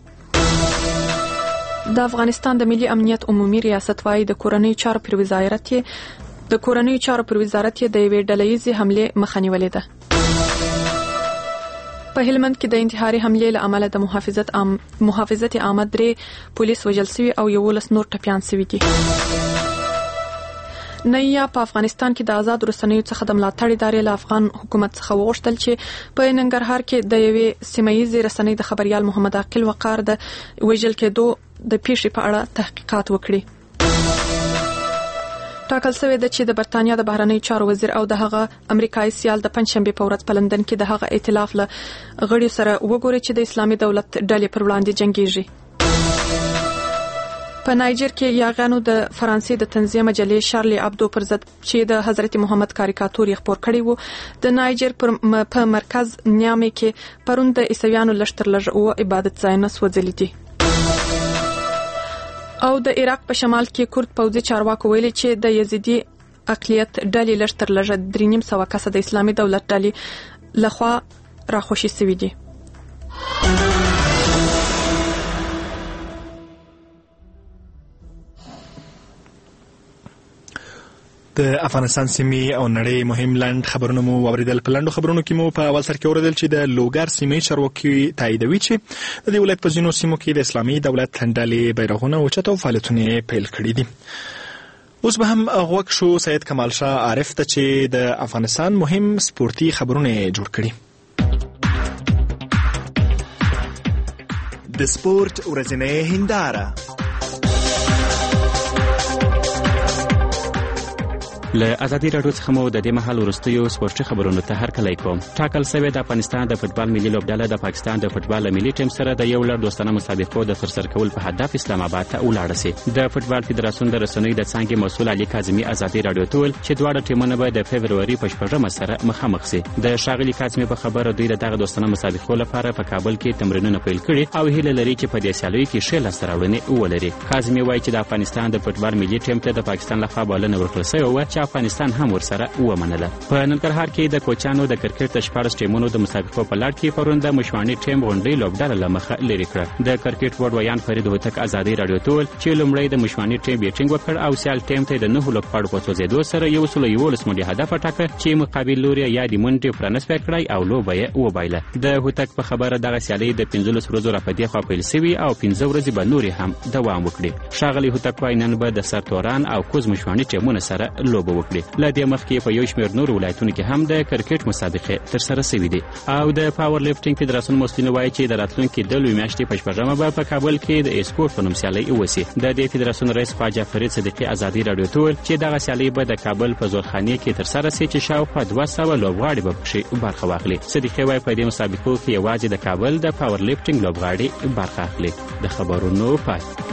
د افغانستان د ملي امنیت عمومي ریاست وايي د کورنیو چارو پر وزارت د کورنیو چارو پر وزارت د یوې ډلې ییزې حملې مخه نیولې ده. په هلمند کې د انتحاري حملې له امله د محافظت عام محافظت عامه درې پولیس وژل شوي او یولس نور ټپیان شوي دي. نیا په افغانستان کې د آزاد رسنیو څخه د ملاتړ ادارې له افغان حکومت څخه وغوښتل چې په ننګرهار کې د یوې سیمه ییزې رسنۍ د خبريال محمد عاقل وقار د وژل کېدو د پیښې په اړه تحقیقات وکړي. ټاکل شوی ده چې د برتانیا د بهرنیو چارو وزیر او د هغه امریکایي سیال د پنځشنبه په ورځ په لندن کې د هغه ائتلاف له غړیو سره وګوري چې د اسلامي دولت ډلې پر وړاندې جنگيږي. په نایجر کې یاغانو د فرانسې د تنزیه مجلې شارلی ابدو پر ضد چې د حضرت محمد کاریکاتور خپور کړی وو د نایجر په مرکز نیامې کې پرون د عیسویانو لشتر لږ او عبادت ځایونه سوځلي دي. او د عراق په شمال کې کورد پوځي چارواکو ویلي چې د یزیدي اقلیت ډلې لشتر لږ درې نیم سوه کسه د اسلامي دولت ډلې لخوا راخوشي شوي دي. د افغانستان سیمې او نړۍ مهم لنډ خبرونه مو واوریدل. په لنډو خبرونو کې مو په اول سر کې اوریدل چې د لوګر سیمې چارواکي تاییدوي چې د دې ولایت په ځینو سیمو کې د اسلامي دولت ډلې بیرغونه اوچت او فعالیتونه پیل کړي دي. اوس به هم غوږ شو سید کمال شاه عارف ته چې د افغانستان مهم سپورتي خبرونه جوړ کړي. د سپورت ورځنۍ هنداره له ازادي راډیو څخه مو د دې مهال وروستیو سپورتي خبرونو ته هرکلی کوم. ټاکل شوی د افغانستان د فوتبال ملي لوبډله د پاکستان د فوتبال ملي ټیم سره د یو لړ دوستانه مسابقو د ترسره کول په هدف اسلام آباد ته ولاړ شي. د فوتبال فدراسیون د رسنیو د څانګې مسؤل علي کاظمي ازادي راډیو ته ویل چې دواړه ټیمونه به د فبروري په شپږمه سره مخامخ شي. د شاغلي کاظمي په خبره دوی دغه دوستانه مسابقو لپاره په کابل کې تمرینونه پیل کړي او هیله لري چې په دې سیالیو کې ښه لاسته راوړنې ولري. کاظمي وایي چې د افغانستان د فوتبال ملي ټیم ته د پاکستان لخوا بلنه ورکړل شوې وه چې افغانستان هم سره ومنله. په ننګرهار کې د کوچانو د کرکټ د شپاړس ټیمونو د مسابقو په لړ کې پرون د مشواني ټیم غونډې لوبډله له مخه لرې کړه. د کرکټ وډویان فرید هوتک ازادي راډیو ته ویل چې لومړی د مشواني ټیم بیټینګ وکړ او سیال ټیم ته د نهو لوبغاړو په سوځېدو سره یو سل یولس منډې هدف ټاکه چې مقابل لوري یا د منډې فرانسپی کړی او لوبه یې وبایله. د هوتک په خبره دغه سیالي د پنځلس ورځو راپدې خوا پیل شوي او پنځه ورځې به نورې هم دوام وکړي. ښاغلي هوتک وایي نن به د سرتوران او کوز مشواني ټیمونه سره لوبه وکړي. له دې مخکې په یو شمېر نور ولایتونو کې هم د کرکټ مسابقې ترسره شوې دي. او د پاور لیفټینګ فدراسیون مسؤلین وایي چې د راتلونکي د لوی میاشتې په شپږمه به په کابل کې د اسپورت په نوم سیالي وشي. د دې فدراسیون رئیس خواجه فرید صدیقي ازادي راډیو ته ویل چې دغه سیالي به د کابل په زورخانې کې ترسره شي چې شاوخوا دوه سوه لوبغاړي به پکې برخه واخلي. صدیقي وایي په دې مسابقو کې یوازې د کابل د پاور لیفټینګ لوبغاړي برخه اخلي. د خبرونو پای.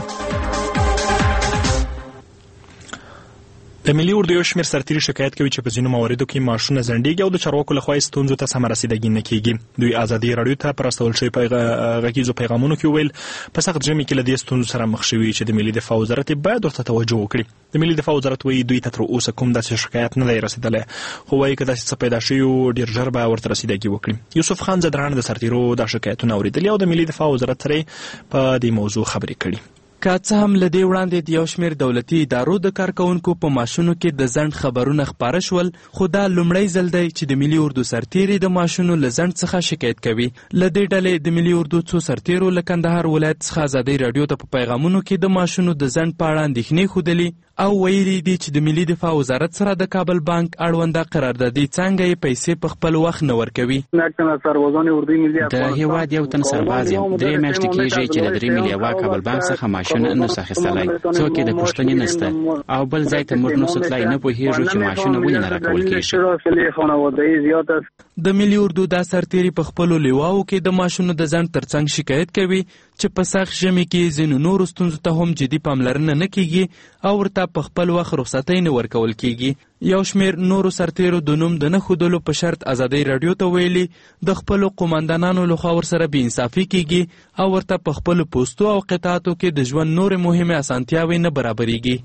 د ملي اردو یو شمېر سرتیري شکایت کوي چې په ځینو مواردو کې معاشونه ځنډېږي او د چارواکو لخوا ستونزو ته سمه رسیدګي نه کېږي. دوی ازادي راډیو ته پر استول شوي غږیزو پیغامونو کې ویل په سخت ژمي کې له دې ستونزو سره مخ شوي چې د ملي دفاع وزارت باید ورته توجه وکړي. د ملي دفاع وزارت وایي دوی ته تر اوسه کوم داسې شکایت نه دی رسېدلی، خو وایي که داسې څه پیدا شوي ډېر ژر به ورته رسیدګي وکړي. یوسف خان زدران د سرتیرو دا شکایتونه اورېدلي او د ملي دفاع وزارت سره په دې موضوع خبرې کړي. که څه هم له دې وړاندې د یو شمېر دولتي ادارو د کارکوونکو په معاشونو کې د ځنډ خبرونه خپاره شول، خو دا لومړی ځل دی چې د ملي اردو سرتیري د معاشونو له ځنډ څخه شکایت کوي. له دې ډلې د ملي اردو څو سرتیرو له کندهار ولایت څخه ازادۍ راډیو ته په پیغامونو کې د معاشونو د ځنډ په اړه اندېښنې ښودلي او ویلي دي چې د ملي دفاع وزارت سره د کابل بانک اړونده قراردادي څانګه یې پیسې په خپل وخت نه ورکوي. د هیواد یو تن سرباز یم، درې میاشتې کېږي چې د درې ملي هوا کابل بانک څخه معاشونه نه سو اخیستلی، څوک یې د پوښتنې نشته او بل ځای ته موږ نسو تلای، نه پوهېږو چې معاشونه ولې نه راکول کېږي. د ملي اردو دا سرتیري په خپلو لیواو کې د معاشونو د ځنډ ترڅنګ شکایت کوي چې په سخت ژمي کې ځینو نورو ستونزو ته هم جدي پاملرنه نه کېږي او ورته په خپل وخت رخصتۍ نه ورکول کېږي. یو شمېر نورو سرتیرو د نوم د نه ښودلو په شرط ازادۍ راډیو ته ویلي د خپلو قومندانانو لخوا ورسره بېانصافي کېږي او ورته په خپلو پوستو او قطعاتو کې د ژوند نورې مهمې اسانتیاوې نه برابرېږي.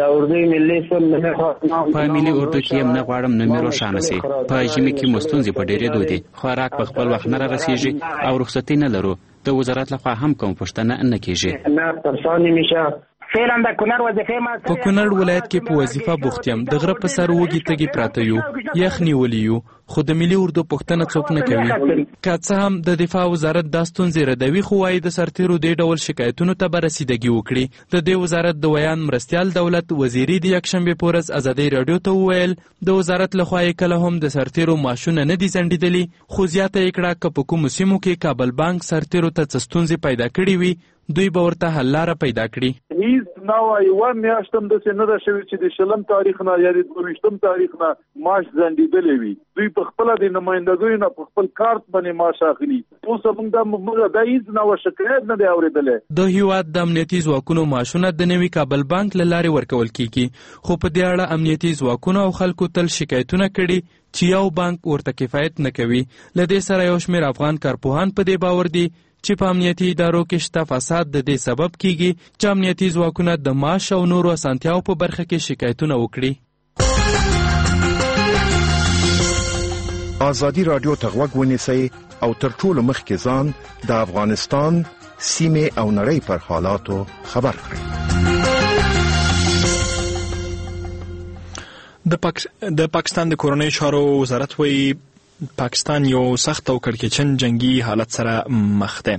په ملي اردو کې هم نه غواړم نو مې روښانه سي. په ژمي کې مو ستونزې په ډېرېدو دي، خوراک په خپل وخت نه رارسېږي او رخصتي نه لرو. د وزارت لخوا هم کوم پوښتنه نه کېږي. په کونړ ولایت کې په وظیفه بوخت یم، د غره په سر وږي تږي پراته یو، یخ نیولي یو، خو د ملي اردو پوښتنه څوک نه کوي. که څه هم د دفاع وزارت دا ستونزې ردوي، خو وایي د سرتیرو دې ډول شکایتونو ته به رسیدګي وکړي. د دې وزارت د ویان مرستیال دولت وزیري د یکشنبې په ورځ ازادۍ راډیو ته وویل د وزارت لخوا یې کله هم د سرتیرو معاشونه نه دي ځنډېدلي، خو زیاته یې کړه که په کومو سیمو کې کابل بانک سرتیرو ته څه ستونزې پیدا کړي وي، دوی به ورته حل لاره پیدا کړي. هیڅ نوه یوه میاشت هم داسې نه ده شوې چې د شلم تاریخ نه یا د دوه ویشتم تاریخ نه معاش ځنډېدلی وي. دوی په خپله د نمایندګیو نه په خپل کارت باندې معاش اخلي. اوس موږ دا موږ دا هیڅ نوه شکایت نه دی اورېدلی. د هیواد د امنیتي ځواکونو معاشونه د نوي کابل بانک له لارې ورکول کېږي، خو په دې اړه امنیتي ځواکونو او خلکو تل شکایتونه کړي چې یو بانک ورته کفایت نه کوي. له دې سره یو شمېر افغان کارپوهان په دې باور دي چې په امنیتي ادارو کې شته فساد د دې سبب کیږي چې امنیتي ځواکونه د معاش او نورو اسانتیاو په برخه کې شکایتونه وکړي. ازادي راډیو ته غوږ ونیسئ او تر ټولو مخکې ځان د افغانستان سیمې او نړۍ پر حالاتو خبر کړئ. د پاک... د پاکستان د کورنۍ چارو وزارت وایي پاکستان یو سخت او کړکېچن جنگي حالت سره مخ دی.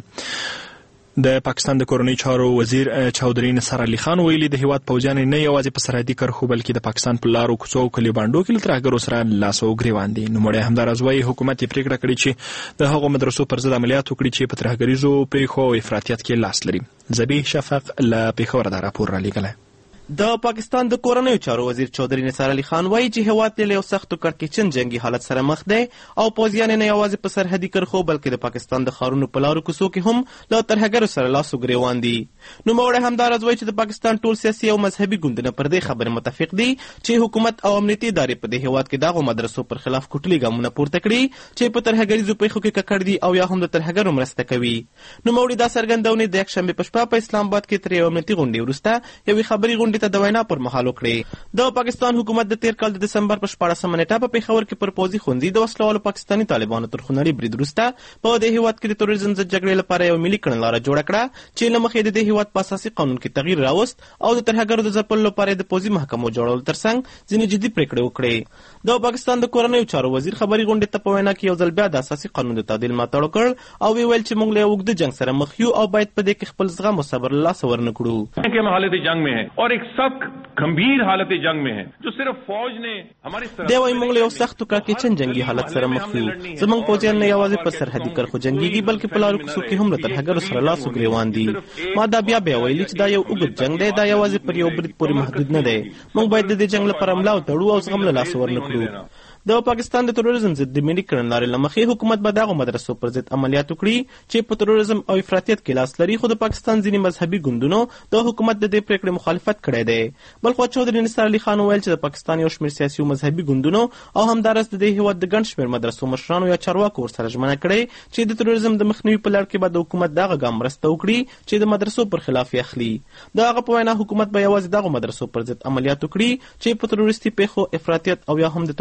د پاکستان د کورنۍ چارو وزیر چودري نصر علي خان ویلي د هیواد پوځیان نه یوازې په سرحدي کرښو بلکې د پاکستان په لارو کوڅو او کلیو باندو کې له ترهګرو سره لاس او ګریوان دي. نوموړی همداراز وایي حکومت یې پریکړه کړې چې د هغو مدرسو پر ضد عملیات وکړي چې په ترهګریزو پیښو او افراطیت کې لاس لري. ذبیح شفق له پېښوره دا راپور رالیږلی. د پاکستان د کورنیو چارو وزیر چودري نصر علي خان وایي چې هیواد له یو سخت کړکېچن جنگي حالت سره مخ دی او پوځیان نه یوازې په سرحدي کرښو بلکې د پاکستان د ښارونو په لارو کوڅو کې هم له ترهګرو سره لاس و ګریوان دي. نوموړی همداراز وایي چې د پاکستان ټول سیاسي او مذهبي ګوندونه پر دې خبرې متفق دي چې حکومت او امنیتي ادارې په دې هیواد کې دغو مدرسو پر خلاف کوټلي ګامونه پورته کړي چې په ترهګریزو پیښو کې ککړ دي او یا هم د ترهګرو مرسته کوي. نوموړي دا څرګندونې د یکشنبې په شپه په اسلام آباد کې تر یوې امنیتي غونډې وروسته یوې خبري غونډې ته د وینا پر مهال وکړې. د پاکستان حکومت د تیر کال د دسمبر په شپاړسمه نیټه په پېښور کې پر پوځي ښوونځي د وسلوالو پاکستاني طالبانو تر خونړي برید وروسته په دې هیواد کې د تروریزم ضد جګړې لپاره یو ملي کړنلاره جوړه کړه چې له مخې د دې هیواد په اساسي قانون کې تغییر راوست او د ترهګرو د ځپلو لپاره د پوځي محکمو جوړولو ترڅنګ ځینې جدي پریکړې وکړې. د پاکستان د کورنیو چارو وزیر خبري غونډې ته په وینا کې یو ځل بیا د اساسي قانون د تعدیل ملاتړ وکړ او ویل چې موږ له اوږده جنګ سره مخ یو او باید په دې کې خپل زغم او صبر له لاسه ورنکړو. हम हालत जंग में हैं और एक सख्त गंभीर हालत जंग में हैं जो सिर्फ फौज ने हमारी دی وايي موږ له یو سخت کړکېچن جنگي حالت سره مخ یو. زموږ پوځیان نه یوازې په سرحدي کرښو جنګيږي بلکې په لارو کوڅو کې هم له ترهګرو سره لاس و ګریوان دي. ما دا بیا بیا ویلي چې دا یو اوږد جنګ دی، دا یوازې پر یو برید پورې محدود نه دی. موږ باید د دې جنګ لپاره ملا وتړو او زغم له لاسه ورنکړو. د پاکستان د تروریزم ضد د ملي کړنلارې له مخې حکومت به دغو مدرسو پر ضد عملیات وکړي چې په تروریزم او افراطیت کې لاس لري، خو د پاکستان ځینې مذهبي ګوندونو د حکومت د دې پریکړې مخالفت کړی دی. بلخوا چودري نصر علي خان وویل چې د پاکستان یو شمېر سیاسي او مذهبي ګوندونو او همداراز د دې هیواد د ګڼ شمېر مدرسو مشرانو یا چارواکو ورسره ژمنه کړې چې د تروریزم د مخنیوي په لړ کې به د حکومت دغه ګام مرسته وکړي چې د مدرسو پر خلاف یې اخلي. د هغه په وینا حکومت به یوازې دغو مدرسو پر ضد عملیات وکړي چې په تروریستي پیښو، افراطیت او یا هم د تروریستانو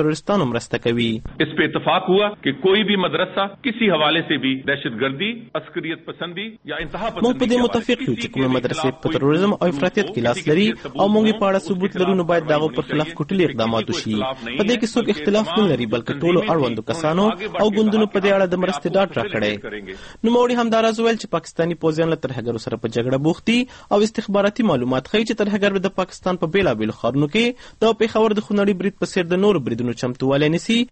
سره مرسته کوي. اس په اتفاق ہوا کہ کوئی بھی مدرسہ کسی حوالے سے بھی دہشت گردی، عسکریت پسندی یا انتہا پسندی موږ په دې متفق یو چې کومه مدرسې په تروریزم او افراطیت کې لاس لري او موږ په اړه ثبوت لرو نو باید دغه پر خلاف کوټلي اقدامات وشي. په دې کې څوک اختلاف نه لري بلکې ټولو اړوندو کسانو او ګوندونو په دې اړه د مرستې ډاډ راکړی. نوموړي همداراز وویل چې پاکستاني پوځیان له ترهګرو سره په جګړه بوخت دي او استخباراتي معلومات ښیي چې ترهګر د پاکستان په بېلابېلو ښارونو کې د پېښور د خونړي برید په څېر د نورو بریدونو چمتووالی نیسي.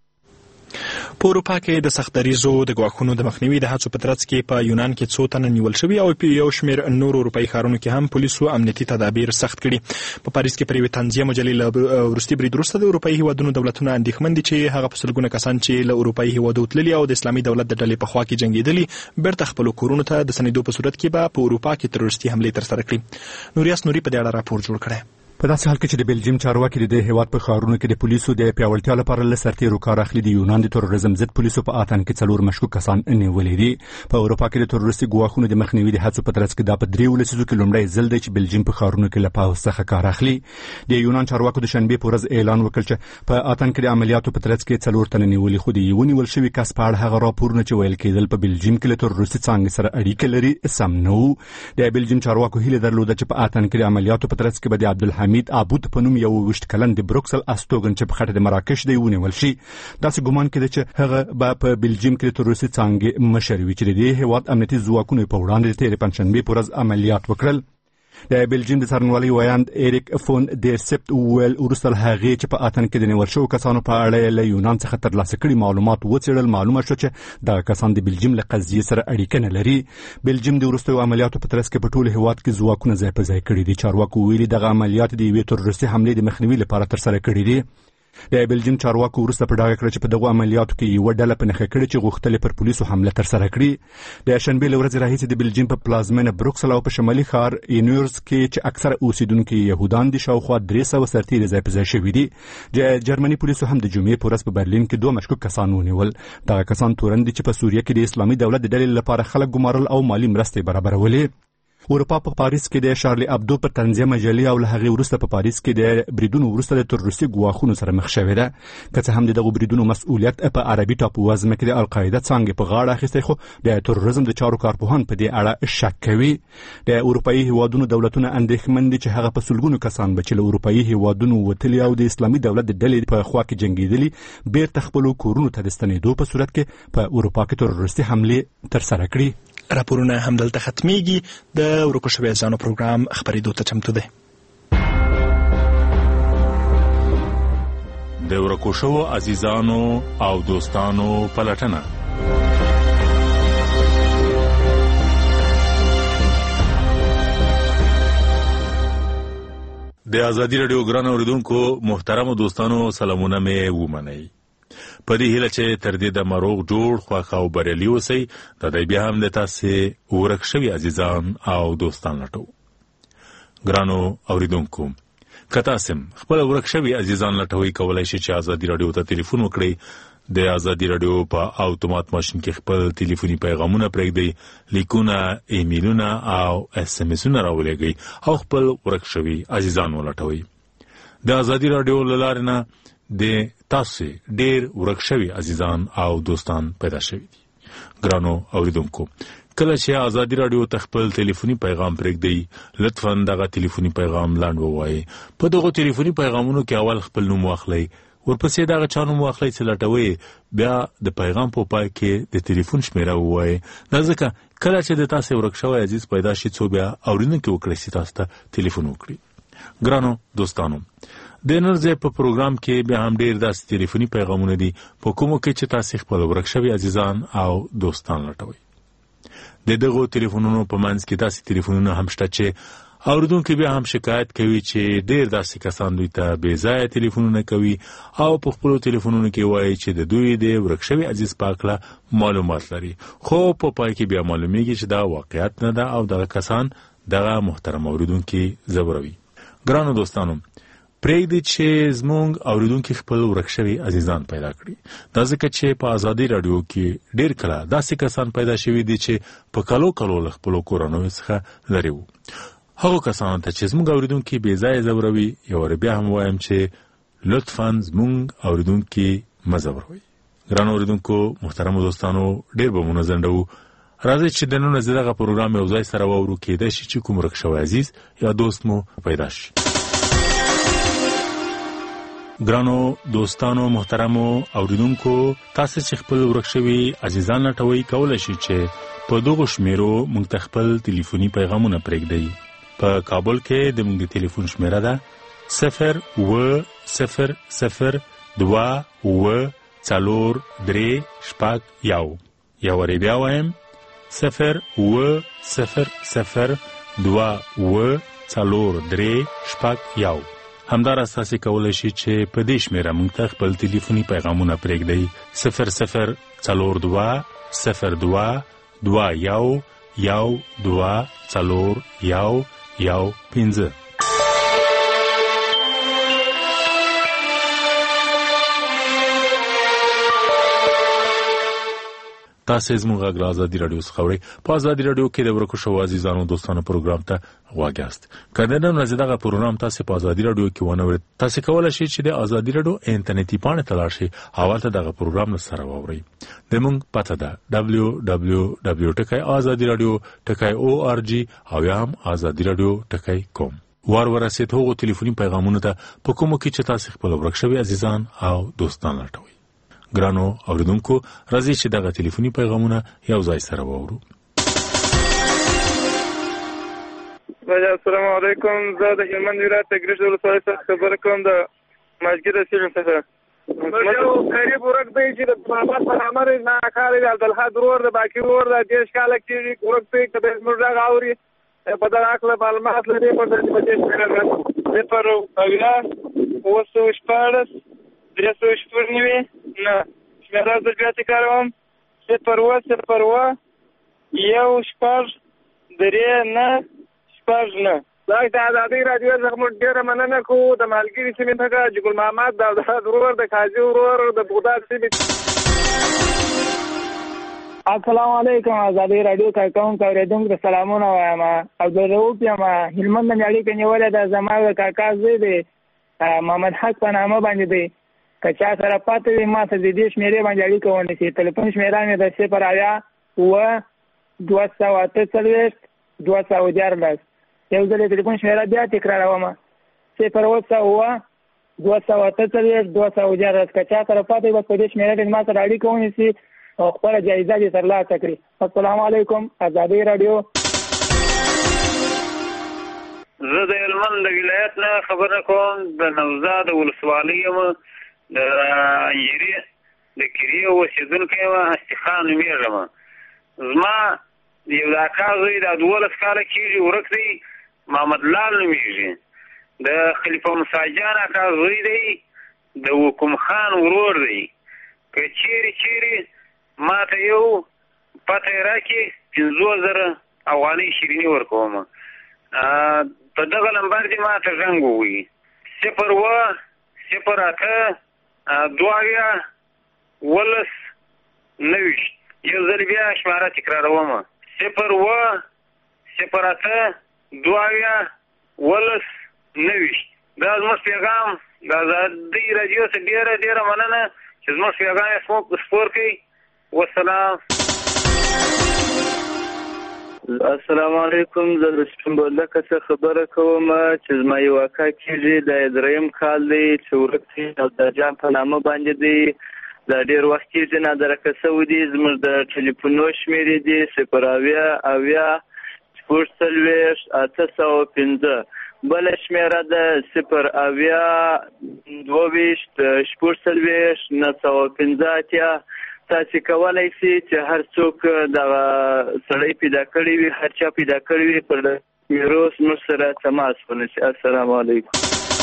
په اروپا کې د سخت دریځو د ګواښونو د مخنیوي د هڅو په ترڅ کې په یونان کې څو تنه نیول شوي او په یو شمېر نورو اروپایي ښارونو کې هم پولیسو امنیتي تدابیر سخت کړي. په پاریس کې پر یوې طنزیه مجلې له وروستي برید وروسته د اروپایي هیوادونو دولتونه اندېښمن دي چې هغه په سلګونه کسان چې له اروپایي هیوادو تللي او د اسلامي دولت د ډلې په خوا کې جنګېدلي بیرته خپلو کورونو ته د ستنېدو په صورت کې به په اروپا کې تروریستي حملې ترسره کړي. نوریاس نوري په دې اړه راپور جوړ کړی. په داسې حال کې چې د بلجیم چارواکي د هیواد په ښارونو کې د پولیسو د پیاوړتیا لپاره له سرتیرو کار اخلي، د یونان د تروریزم ضد پولیسو په اتن کې څلور مشکوک کسان نیولي دي. په اروپا کې د تروریستي ګواښونو د مخنیوي د هڅو په ترڅ کې دا په درې لسیزو کې لومړی ځل دی چې بلجیم په ښارونو کې له پوځ څخه کار اخلي. د یونان چارواکو د شنبې په ورځ اعلان وکړ چې په اتن کې د عملیاتو په ترڅ کې څلور تنه نیولي، خو د یو نیول شوي کس په اړه هغه راپورونه چې ویل کېدل په بلجیم کې له تروریستي څانګې سره اړیکه لري سم نه وو. د بلجیم چارواکو هیله درلوده چې په اتن کې د عملیاتو په ترڅ کې به د عبدالحمید عبود په نوم یو وشت کلن د بروکسل استوګن چې په خټه د مراکش دی ونیول شي. داسې ګومان کېده چې هغه به په بلجیم کې د تروریستي څانګې مشر وي چې د دې هیواد امنیتي ځواکونو په وړاندې د تېرې پنجشنبې په ورځ عملیات وکړل. د بلجیم د څارنوالۍ ویاند ایریک فون ډیر سپت ویل وروسته له هغې چې په اتن کې د نیول شوو کسانو په اړه له یونان څخه ترلاسه کړي معلومات وڅېړل، معلومه شوه چې دغه کسان د بلجیم له قضیې سره اړیکه نه لري. بلجیم د وروستیو عملیاتو په ترڅ کې په ټول هیواد کې ځواکونه ځای په ځای کړي دي. چارواکو ویلي دغه عملیات د یوې تروریستي حملې د مخنیوي لپاره ترسره کړي دي. د بلجیم چارواکو وروسته په ډاګه کړه چې په دغو عملیاتو کې یوه ډله په نښه کړې چې غوښتل پر پولیسو حمله ترسره کړي. د شنبې له ورځې راهیسې د بلجیم په پلازمینه بروکسل او په شمالي ښار اینورز کې چې اکثره اوسیدونکي یهودان دي شاوخوا درې سوه سرتیري ځای په ځای شوي دي. د جرمني پولیسو هم د جمعې په ورځ په برلین کې دوه مشکوک کسان ونیول. دغه کسان تورن دي چې په سوریه کې د اسلامي دولت د ډلې لپاره خلک ګمارل او مالي مرستې برابرولې. اروپا په پاریس کې د شارلی ابدو پر طنزیه مجلې او له هغې وروسته په پاریس کې د بریدونو وروسته د تروریستي ګواښونو سره مخ شوې ده. که څه هم د دغو بریدونو مسؤلیت په عربي ټاپووزمه کې د القاعده څانګې په غاړه اخیستی، خو د تروریزم د چارو کارپوهان په دې اړه شک کوي. د اروپایي هیوادونو دولتونه اندېښمن دي چې هغه په سلګونو کسان به چې له اروپایي هیوادونو وتلي او د اسلامي دولت د ډلې په خوا کې جنګېدلي بیرته خپلو کورونو ته د ستنېدو په صورت کې په اروپا کې تروریستي حملې ترسره کړي. راپورونه همدلته ختمیږي. د ورکو شویو ځانو پروګرام خپرېدو ته چمتو دی. د ورکو شویو عزیزانو او دوستانو پلټنه. د ازادي رادیو ګران اوریدونکو محترمو دوستانو سلامونه مې ومنئ. په دې هیله چې تر دې د مروغ جوړ خوښ او بریالي اوسئ. د دې بیا هم د تاسې ورک شوي عزیزان او دوستان لټو. ګرانو اوریدونکو که تاسې هم خپل ورک شوي عزیزان لټوئ کولی شئ چې ازادي راډیو ته تلیفون وکړئ. د ازادي راډیو په اوتومات ماشین کې خپل تلیفوني پیغامونه پرېږدئ، لیکونه، ایمیلونه او اس ام اسونه راولېږئ او خپل ورک شوي عزیزان ولټوئ. د ازادي راډیو له لارې نه د تاسو ډیر ورک شوي عزیزان او دوستان پیدا شوي دي. ګرانو اوریدونکو کله چې ازادي راډیو ته خپل ټلیفوني پیغام پرېږدئ لطفا دغه ټلیفوني پیغام لاندې ووایئ. په دغو ټلیفوني پیغامونو کې اول خپل نوم واخلئ، ورپسې دغه چا نوم واخلئ چې لټوئ، بیا د پیغام په پای کې د ټلیفون شمیره ووایئ. دا ځکه کله چې د تاسې ورک شوی عزیز پیدا شي څو بیا اورېدونکي وکړئ چې تاسو ته ټلیفون وکړي. ګرانو دوستانو د نن ځای په پروګرام کې بیا هم ډېر داسې ټلیفوني پیغامونه دي په کومو کې چې تاسې خپل ورک شوي عزیزان او دوستان لټوئ. د دغو ټلیفونونو په منځ کې داسې ټلیفونونه هم شته چې اورېدونکي بیا هم شکایت کوي چې ډېر داسې کسان دوی ته بې ځایه ټلیفونونه کوي او په خپلو ټلیفونونو کې وایي چې د دوی د ورک شوي عزیز په هکله معلومات لري، خو په پای کې بیا معلومیږي چې دا واقعیت نه ده او دغه کسان دغه محترم اورېدونکي ځوروي. ګرانو دوستانو پرېږدئ چې زموږ اورېدونکي خپل ورک شوي عزیزان پیدا کړي. دا ځکه چې په ازادي راډیو کې ډېر کله داسې کسان پیدا شوي دي چې په کلو کلو له خپلو کورنیو څخه لرې وو. هغو کسانو ته چې زموږ اورېدونکي بې ځایه ځوروي یو وارې بیا هم وایم چې لطفا زموږ اورېدونکي مزوروي. ګران اوریدونکو محترم دوستانو ډېر به منځنډو راځي چې د نن زدهغه پروګرام یو ځای سره وورو کېدای شي چې کوم رخصوي عزیز یا دوست مو پیدا شي. ګرانو دوستانو محترمو اوریدونکو تاسو چې خپل ورخصوي عزیزان لټوي کولای شي چې په دغه شمیرو مونږ ته خپل ټلیفوني پیغامونه پرېږدئ. په کابل کې د مونږ د ټلیفون شمیره ده صفر و صفر صفر دوا و څلور درې شپږ یو. یو وری بیا وایم صفر و صفر صفر دوا و څلور درې شپږ یو. همداراز تاسو کولای شئ چې په دې شمیره مونږ ته خپل ټلیفوني پیغامونه پرېږدئ صفر صفر څلور دوه صفر دوه دوه یو یو دوه څلور یو یو پنځه. تاسو زموږ غږ آزادي رادیو څخه اورئ. په آزادي رادیو کې د ورکو شو عزیزانو دوستانو پروګرام ته غوږ یاست. کله نن ورځ دغه پروګرام تاسو په آزادي رادیو کې ونه اورئ. تاسو کولای شئ چې د آزادي رادیو انټرنیټي پاڼه ته لاړ شئ او هلته دغه پروګرام سره واورئ. زموږ پته ده دبلیو دبلیو دبلیو ټکی آزادي رادیو ټکی او آر جی او یا هم آزادي رادیو ټکی کوم. وار ورسېد هغو ټلیفوني پیغامونو ته په کومو کې چې تاسو خپل ورک شوي عزیزان او دوستان لټوئ. ګرانو اوریدونکو راځي چې دغه ټلیفوني پیغامونه یو ځای سره واورو. السلام علیکم. زه د هلمند ولایت تګریش ولسوالۍ څخه خبره کوم د مسجد سیمې څخه. یو قریب ورک دی چې د محمد پر امر نه کار دی عبدالحد ورور د باقي ورور د دیش کاله کې ورک دی که د زموږ غږ اوري په دغه عقله معلومات لري په دې په دې سره صفر اویا اوه سوه شپاړس درې سوه شپږ نوي نه شمیره زه بیا تکراروم صفر اوه صفر اوه یو شپږ درې نه شپږ نه. لاک د آزادۍ راډیو څخه موږ ډېره مننه کوو. د مالګري سیمې څخه جګل محمد د عبدالحد ورور د قاضي ورور د بغداد سیمې. السلام علیکم. آزادۍ راډیو کارکوونکو اورېدونکو ته سلامونه وایم. عبدالرؤف یم. هلمند مې اړیکه نیولې ده. زما د کاکا زوی دی محمد حق په نامه باندې دی. که چا سره پاته وي ما ته د دې شمېرې باندې اړیکه ونیسي. ټلیفون شمېره مې د صفر اویا اوه دوه سوه اته څلوېښت دوه سوه دیارلس. یو ځل یې ټلیفون شمېره بیا تکراروم صفر اوه سوه اوه دوه سوه اته څلوېښت دوه سوه دیارلس. که چا سره پاته وي بس په دې شمېره کې ما سره اړیکه ونیسي او خپله جایزه دې ترلاسه کړي. السلام علیکم. آزادۍ راډیو. زه د هلمند د ولایت نه خبره کوم. د نوزاد ولسوالۍ یم. د یری د کریو اوسېدونکی یم. هستیخان نومېږم. زما یو د اکا زوی دا دولس کاله کېږي ورک دی. محمد لال نومېږي. د خلیفه موسی جان اکا زوی دی. د حکم خان ورور دی. که چیرې چیرې ما ته یو پته یې راکړي پنځوس زره افغانۍ شیریني ورکوم. په دغه نمبر دې ما ته زنګ ووهي صفر اوه صفر اته دوه اویا اوولس نوېشت. یو ځل بیا شماره تکراروم صفر اوه صفر اته دوه اویا اوولس نوېشت. دا زموږ پیغام د آزادۍ راډیو څخه ډېره ډېره مننه چې زموږ پیغام یې خپور کړئ. والسلام. السلام علیکم. زه د سپینبولکه څخه خبره کوم چې زما یو اکا کېږي دا درېیم کال دی چې ورک دی او د جان په نامه باندې دی. دا ډېر وخت کېږي نادرکه شوی دی. زموږ د ټلیفونو شمېرې دي صفر اویا اویا شپږ څلوېښت اته سوه پنځه. بله شمېره ده صفر اویا دوه ویشت شپږ څلوېښت نهه سوه پنځه اتیا. تاسو کولای شئ چې هر څوک دغه سړی پیدا کړی وي هر چا پیدا کړی وي پر میروس موږ سره تماس ونیسي. السلام علیکم.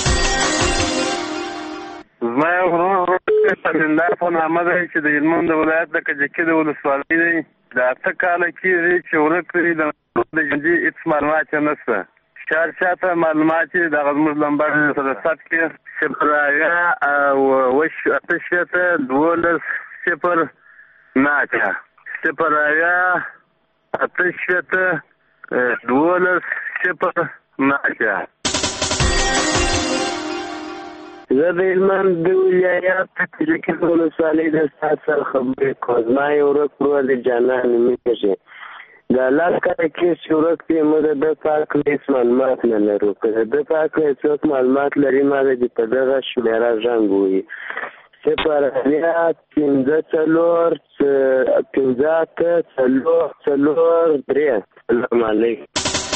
زما یو ورور سمندر په نامه دی چې د هلمند ولایت د کجکي د ولسوالۍ دی. د اته کاله کېږي چې ورک دی. د ژوندي هېڅ معلومات یې نشته. چار چاته معلومات یې دغه زموږ لمبر سره ثبت کړي صفر اویا اوه اته شپېته دولس صفر نه اتیا صفر اویا اته شپېته دولس صفر نه اتیا. زه زه د هلمند د ولایت کجکي د ولسوالۍ د استاد سره خبرې کوم. زما یو ورک ورور دی جانان نومېږي. د لس کاله کې چې ورک دی موږ د ده په هکله هېڅ معلومات نه لرو. که د ده په هکله څوک معلومات لري ما ته دې په دغه شمېره زنګ ووهي. صفر اویا پنځه څلور پنځه اته څلور څلور درې. سلام علیکم.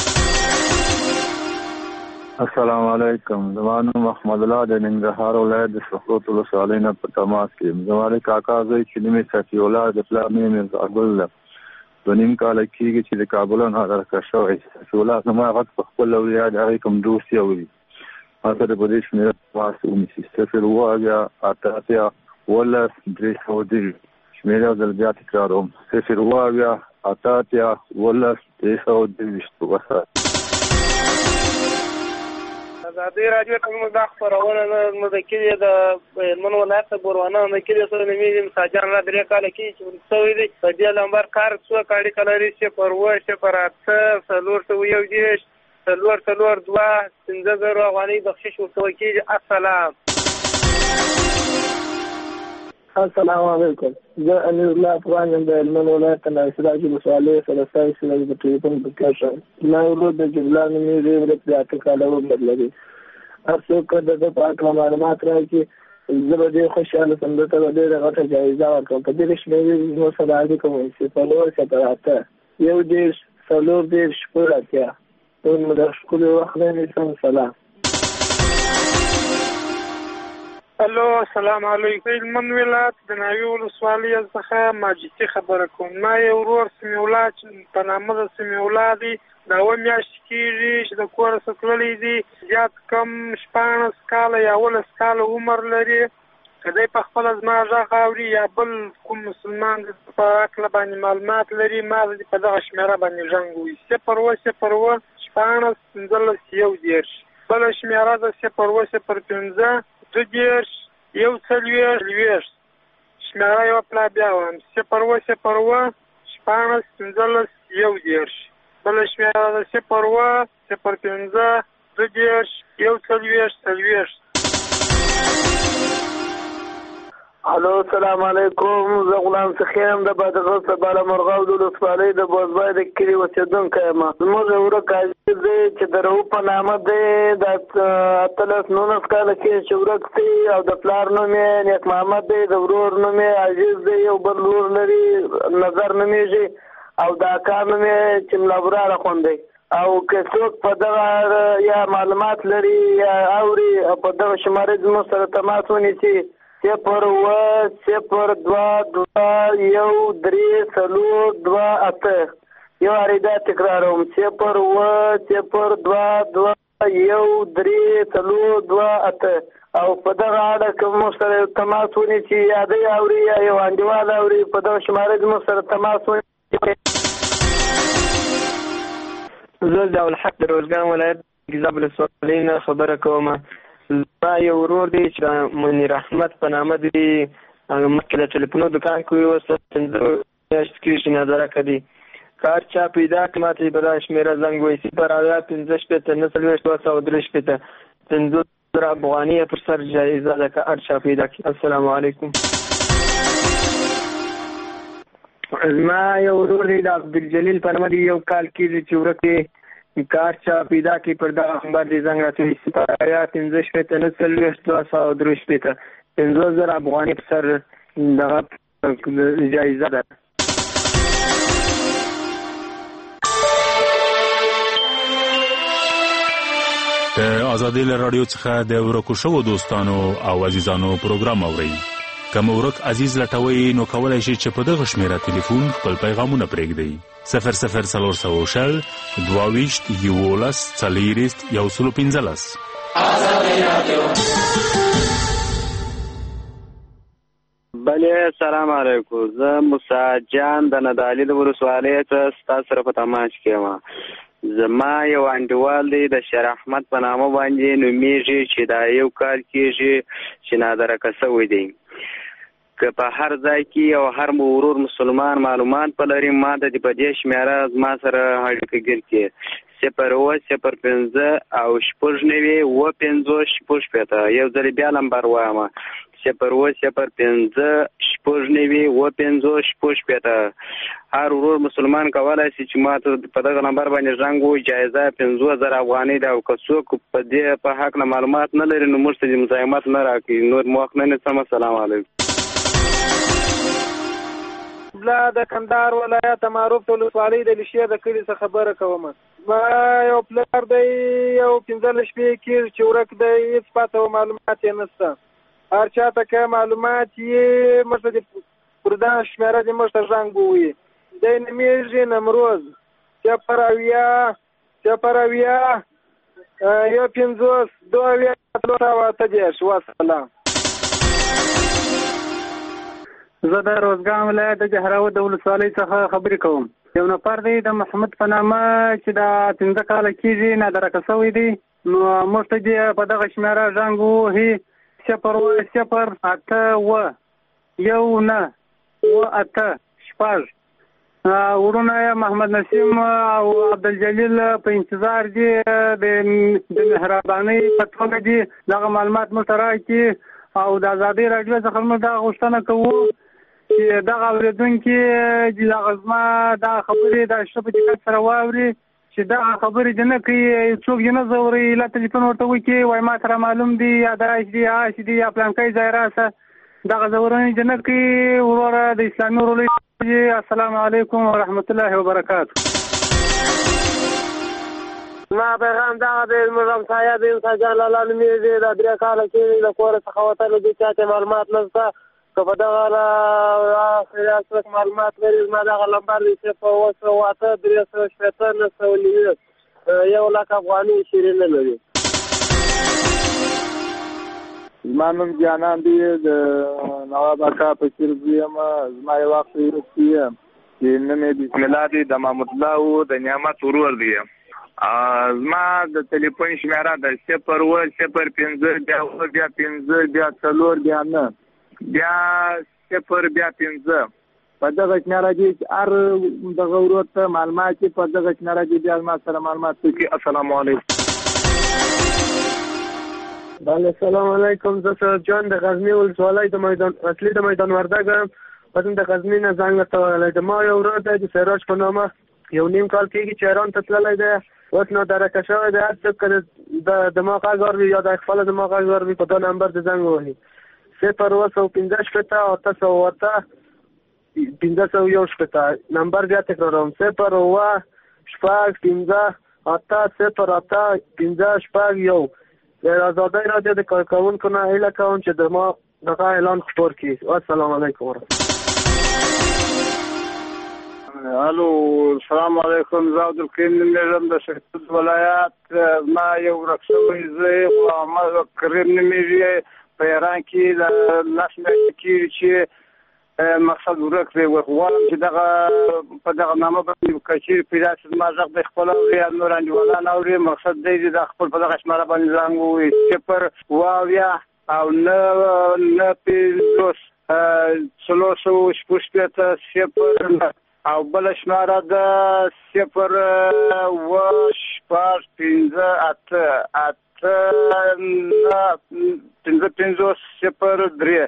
السلام علیکم. زما نوم محمد الله د ننګرهار ولایت د سخوت ولسوالۍ نه په تماس کې یم. زما د کاکا زوی چې نوم یې صفي الله د پلار نوم یې میرزاګل ده. دوه نیم کاله کېږي چې د کابل نه درکه شوی. صفي الله زما غږ په خپل اولیا د هغې کوم دوست یې اوري. ما ته د په دې شمېره تماس ونیسي. صفر اووه اویا اته اتیا اوولس درې سوه دېرش. شمېره یو ځل بیا تکراروم. صفر اووه اویا اته اتیا اوولس درې سوه دېرش. وسه ازادي راډیو ته موږ دا خپرونه زموږ د کلي د هلمند ولایت د بوروانه د کلي سره نومېږي مساجان را درې کاله کېږي چې ورک شوی دی. په دې لمبر کار څوک اړیکه لري؟ صفر اووه صفر اته څلور سوه یو دېرش څلور څلور دوه پنځه زره افغانۍ بخشش ورکول کېږي. السلام. السلام علیکم. زه امیر الله افغان یم د هلمند ولایت د ناصرات ولسوالۍ سره ستاسو سره د ټلیفون په کار شم. زما ورور د جبلان نومېږي ورک د اته کاله عمر لري. هر څوک که د ده په هکله معلومات راکړي زه به ډېر خوشحاله شم. ده ته به ډېره غټه جایزه ورکړم. په دغې شمېرې زموږ سره اړیکه ونیسي. صفر اووه صفر اته یو دېرش څلور دېرش شپږ اتیا. نور مو د ښکلي وخت نه نیسم. سلام. الو السلام علیکم. هلمند ولایت د ناوې ولسوالۍ څخه ماجتي خبره کوم. ما یو ورور سمیع الله چې په نامه د سمیع الله دی دا اووه میاشتې کېږي چې د کوره څخه تللی دی. زیات کم شپاړس کاله یا اوولس کاله عمر لري. که دی په خپله زما غږ اوري یا بل کوم مسلمان په هکله باندې معلومات لري ما ته په دغه شمېره باندې زنګ ووهي. صفر اووه صفر اووه شپاړس پنځلس یو دېرش. بله شمېره ده صفر اووه صفر پنځه دوه دېرش یو څلوېښت څلوېښت. شمېره یوه پلا بیا وایم. صفر اووه صفر اووه شپاړس پنځلس یو دېرش. بله شمېره ده صفر اووه صفر پنځه دوه دېرش یو څلوېښت څلوېښت. الو السلام علیکم. زه غلام سخی یم د بادغیس د بالامرغاب د ولسوالۍ د بوزبای د کلي اوسېدونکی یم. زموږ ورک عزیز دی چې د رؤف په نامه دی. د اتلس نولس کاله کې چې ورک دی او د پلار نوم یې نیک محمد دی. د ورور نوم یې عزیز دی. یو بل ورور لري نظر نومېږي او د اکا نوم یې چې ملاوراره خوندی. او که څوک په دغه یا معلومات لري یا اوري په دغه شمارې زموږ سره تماس ونیسي. صفر اووه صفر دوه دوه یو درې څلور دوه اته. یو اړیدا تکراروم. صفر اووه صفر دوه دوه یو درې څلور دوه اته. او په دغه اړه که موږ سره تماس ونیسي یا دی اوري یا یو انډیوال اوري په دغه شمارې زموږ سره تماس ونیسي. زه د الحق د روزګان ولایت ګیزاب ولسوالۍ نه خبره کوم. زما یو ورور دی چې منیر احمد په نامه دی. مخکې د ټلیفونو دکان کې اوس پنځه میاشتې کېږي چې نظرکه دی. کار چا پیدا کړي ما ته یې په دغه شمېره زنګ ووهي. صفر اویا پنځه شپېته نهه څلوېښت دوه سوه درې شپېته پنځوس زره افغانۍ یې پر سر جایزه ده که هر چا پیدا کړي. السلام علیکم. زما یو ورور دی د عبدالجلیل په نامه دی. یو کال کېږي چې ورک دی. کار چا پیدا کړي پر دغه نمبر دې زنګ راته ووهي. صفر اویا پنځه شپېته نهه څلوېښت دوه سوه درې شپېته پنځوس زره افغانۍ پر سر دغه جایزه ده. د ازادي راډیو څخه د ورکو شوو دوستانو او عزیزانو پروګرام اورئ. که مو ورک عزیز لټوئ نو کولی شئ چې په دغه شمېره تلیفون خپل پیغامونه پرېږدئ. صفر صفر څلور سوه شل دوه ویشت یولس څلېرویشت یو سلو پنځلس. بله سلام علیکم. زه موسی جان د ندالي د ولسوالۍ څخه ستاسو سره په تماس کې یم. زما یو انډیوال دی د شیر احمد په نامه باندې نومېږي چې دا یو کال کېږي چې نادرکه شوی دی. که په هر ځای کې او هر مرور مسلمان معلومات په لري ما د په دې شمېره زما سره اړیکه ګیر کړي. صفر اوه صفر پنځه او شپږ نوي اوه پنځوس شپږ شپېته. یو ځل بیا نمبر وایم صفر اوه صفر پنځه شپږ نوي اوه پنځوس شپږ شپېته. هر ورور مسلمان کولای شي چې ما ته په دغه نمبر باندې زنګ ووهي. جایزه پنځوس زره افغانۍ ده او که څوک په دې په حق نه معلومات نه لري نو موږ ته مزاحمت نه راکړي. نور مو وخت نه نیسم. السلام علیکم. بلا د کندهار ولایت معروف ولسوالۍ د لشیا د کلي څخه خبره کوم. ما یو پلار دی یو پنځلس شپې کېږي چې ورک دی، هېڅ پته او معلومات یې نشته. هر چاته که معلومات یې موږ ته د پردان شمېره دې موږ ته زنګ ووهي. دی نومېږي نمروز صفر اویا صفر اویا یو پنځوس دوه اویا څلور سوه اته دېرش. وسلام. زه د روزګان ولایت د جهراوت د ولسوالۍ څخه خبرې کوم. یو نفر دی د محمود په نامه چې دا پنځه کاله کېږي نادرکه شوی دی. نو موږ ته دې په دغه شمېره زنګ ووهي صفر اوه صفر اته اوه یو نه اوه اته شپږ. ورونه یې محمد نسیم او عبدالجلیل په انتظار دي د مهربانۍ په توګه دي دغه معلومات موږ ته راکړي. او د ازادۍ راډیو څخه موږ دغه غوښتنه کوو چې دغه اورېدونکي دغه زما دغه خبرې د ښه په دقت سره واوري چې دغه خبرې دې نه کوي، څوک دې نه ځوري، لا تلیفون ورته وکړي وایي ما سره معلوم دي یا داعش دي یا آش دي یا پلانکی ځای راسه. دغه ځورنې دې نه کوي. وروره د اسلامي ورورولۍ السلام علیکم ورحمت الله وبرکاتو. ما پیغام دغه دی زموږ همسایه د انسان جان لالا نومېږي. دا درې کاله کېږي له کوره څخه وتلی دي، چا ته معلومات نشته. که په دغه خیریت څوک معلومات لري زما دغه نمبر دی صفر اوه سوه اته درې سوه شپېته نهه سوه نوي یو لک افغانۍ شیرینه لري. زما نوم جانان دی د نواب اکا په کیر یم. زما یو وخت یوستی یم چې نوم یې بسم الله دی د محمود الله و د نعمت ورور دی. زما د تلیفون شمېره د صفر اوه صفر پنځه بیا اوه بیا پنځه بیا څلور بیا نه بیا صفر بیا پنځه. په دغه شمېره کې چې هر دغه ورور ته معلومات چې په دغه شمېره کې بیا زما سره معلومات وکړي. السلام علیکم. بله سلام علیکم. زه سید جان د غزني ولسوالۍ د میدان اصلي د میدان وردګ یم. پس د غزني نه زنګ درته وهلی دی. ما یو ورور دی د سراج په نامه یو نیم کال کېږي چې ایران ته تللی دی. اوس نادرکه شوی دی. هر څوک که د دماغ غږ واوري یا د خپله دماغ غږ واوري په دا نمبر د زنګ ووهي صفر اوه سوه پنځه شپېته اته سوه اته پنځه سوه یو شپېته. نمبر بیا تکراروم صفر اوه شپږ پنځه اته صفر اته پنځه شپږ یو. د ازادۍ راډیو د کارکوونکو نه هیله کوم چې د ما دغه اعلان خپور کړي. السلام علیکم ورحمتالله. الو السلام علیکم. زه عبدالقیم نومېږم د شهید ولایت. ما یو ورک شوی زوی محمد کریم نومېږي. په ایران کې د لس میاشتې کېږي چې مقصد ورک دی. غواړم چې دغه په دغه نامه باندې که چېرې پیدا شي زما غږ دی خپل اوري یا نور انډیوالان اوري. مقصد دی چې د خپل په دغه شمېره باندې زنګ ووهي صفر اوه اویا او نه نه پنځوس څلور سوه شپږ شپېته صفر او بله شمېره ده صفر اوه شپږ پنځه اته اته نه پنځه پنځوس صفر درې.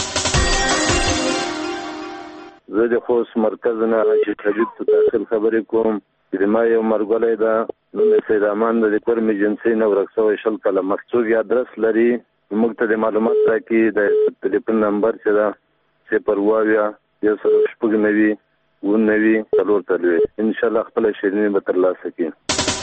زه د خوست مرکز نه حاجي طبیب ته داخل خبرې کوم چې ما یو مرګولی ده نوم یې سید امان د کورم ایجنسۍ نه ورک شوی شل کاله مخڅوک ادرس لري. موږ ته د معلومات راکړي. د تلیفون نمبر چې ده صفر اوه اویا یو سل شپږ نوي اووه نوي څلور څلوېښت. انشاءالله خپله شیریني به ترلاسه کړي.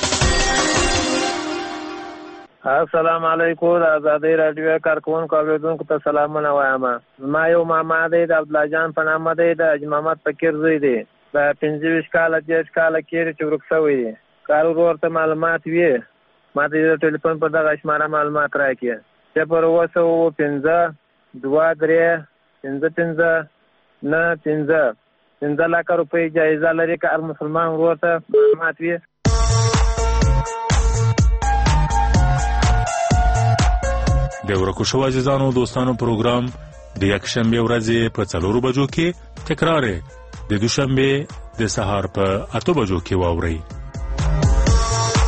السلام علیکم. د ازادۍ راډیو کارکوونکو اورېدونکو ته سلامونه وایم. زما یو ماما دی د عبدالله جان په نامه دی د حاجي محمد فقیر زوی دی. د پنځه ویشت کاله دېرش کاله کېږي چې ورک شوی دی. که هر ورور ته معلومات وي ما ته د ټلیفون په دغه شمېره معلومات راکړي صفر اوه سوه اووه پنځه دوه درې پنځه پنځه نه پنځه. پنځه لکه روپۍ جایزه لري که هر مسلمان ورور ته معلومات وي. د ورکو شو عزیزانو دوستانو پروګرام د یکشنبه ورځې په څلورو بجو کې تکرار د دوشنبه د سهار په اته بجو کې واوري.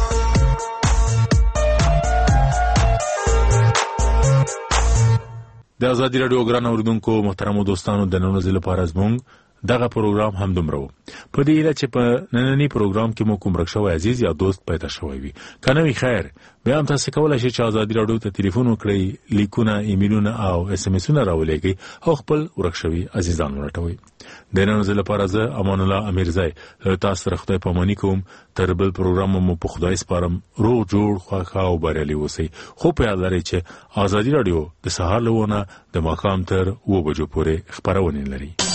د ازادي راډیو ګران اوریدونکو محترمو دوستانو د نن ورځې لپاره زموږ دغه پروګرام هم دومره و. په دې هیله چې په نننی پروګرام کې مو کوم رښتوي عزیز یا دوست پیدا شوی وي. کنه وی خیر بیا هم تاسو کولای شئ چې ازادي راډیو ته ټلیفون وکړئ، لیکونه، ایمیلونه او اس ام اسونه راولېږئ او خپل ورښتوي عزیزان ورټوي. د نن ورځې لپاره زه امان الله امیرزای تاسو سره خدای پاماني کوم. تر بل پروګرام مو په خدای سپارم. روغ جوړ خوښ او بریالي اوسئ. خو په یاد لرئ چې ازادي راډیو د سهار له ونه د ماښام تر اوه بجو پورې خبرونه لري.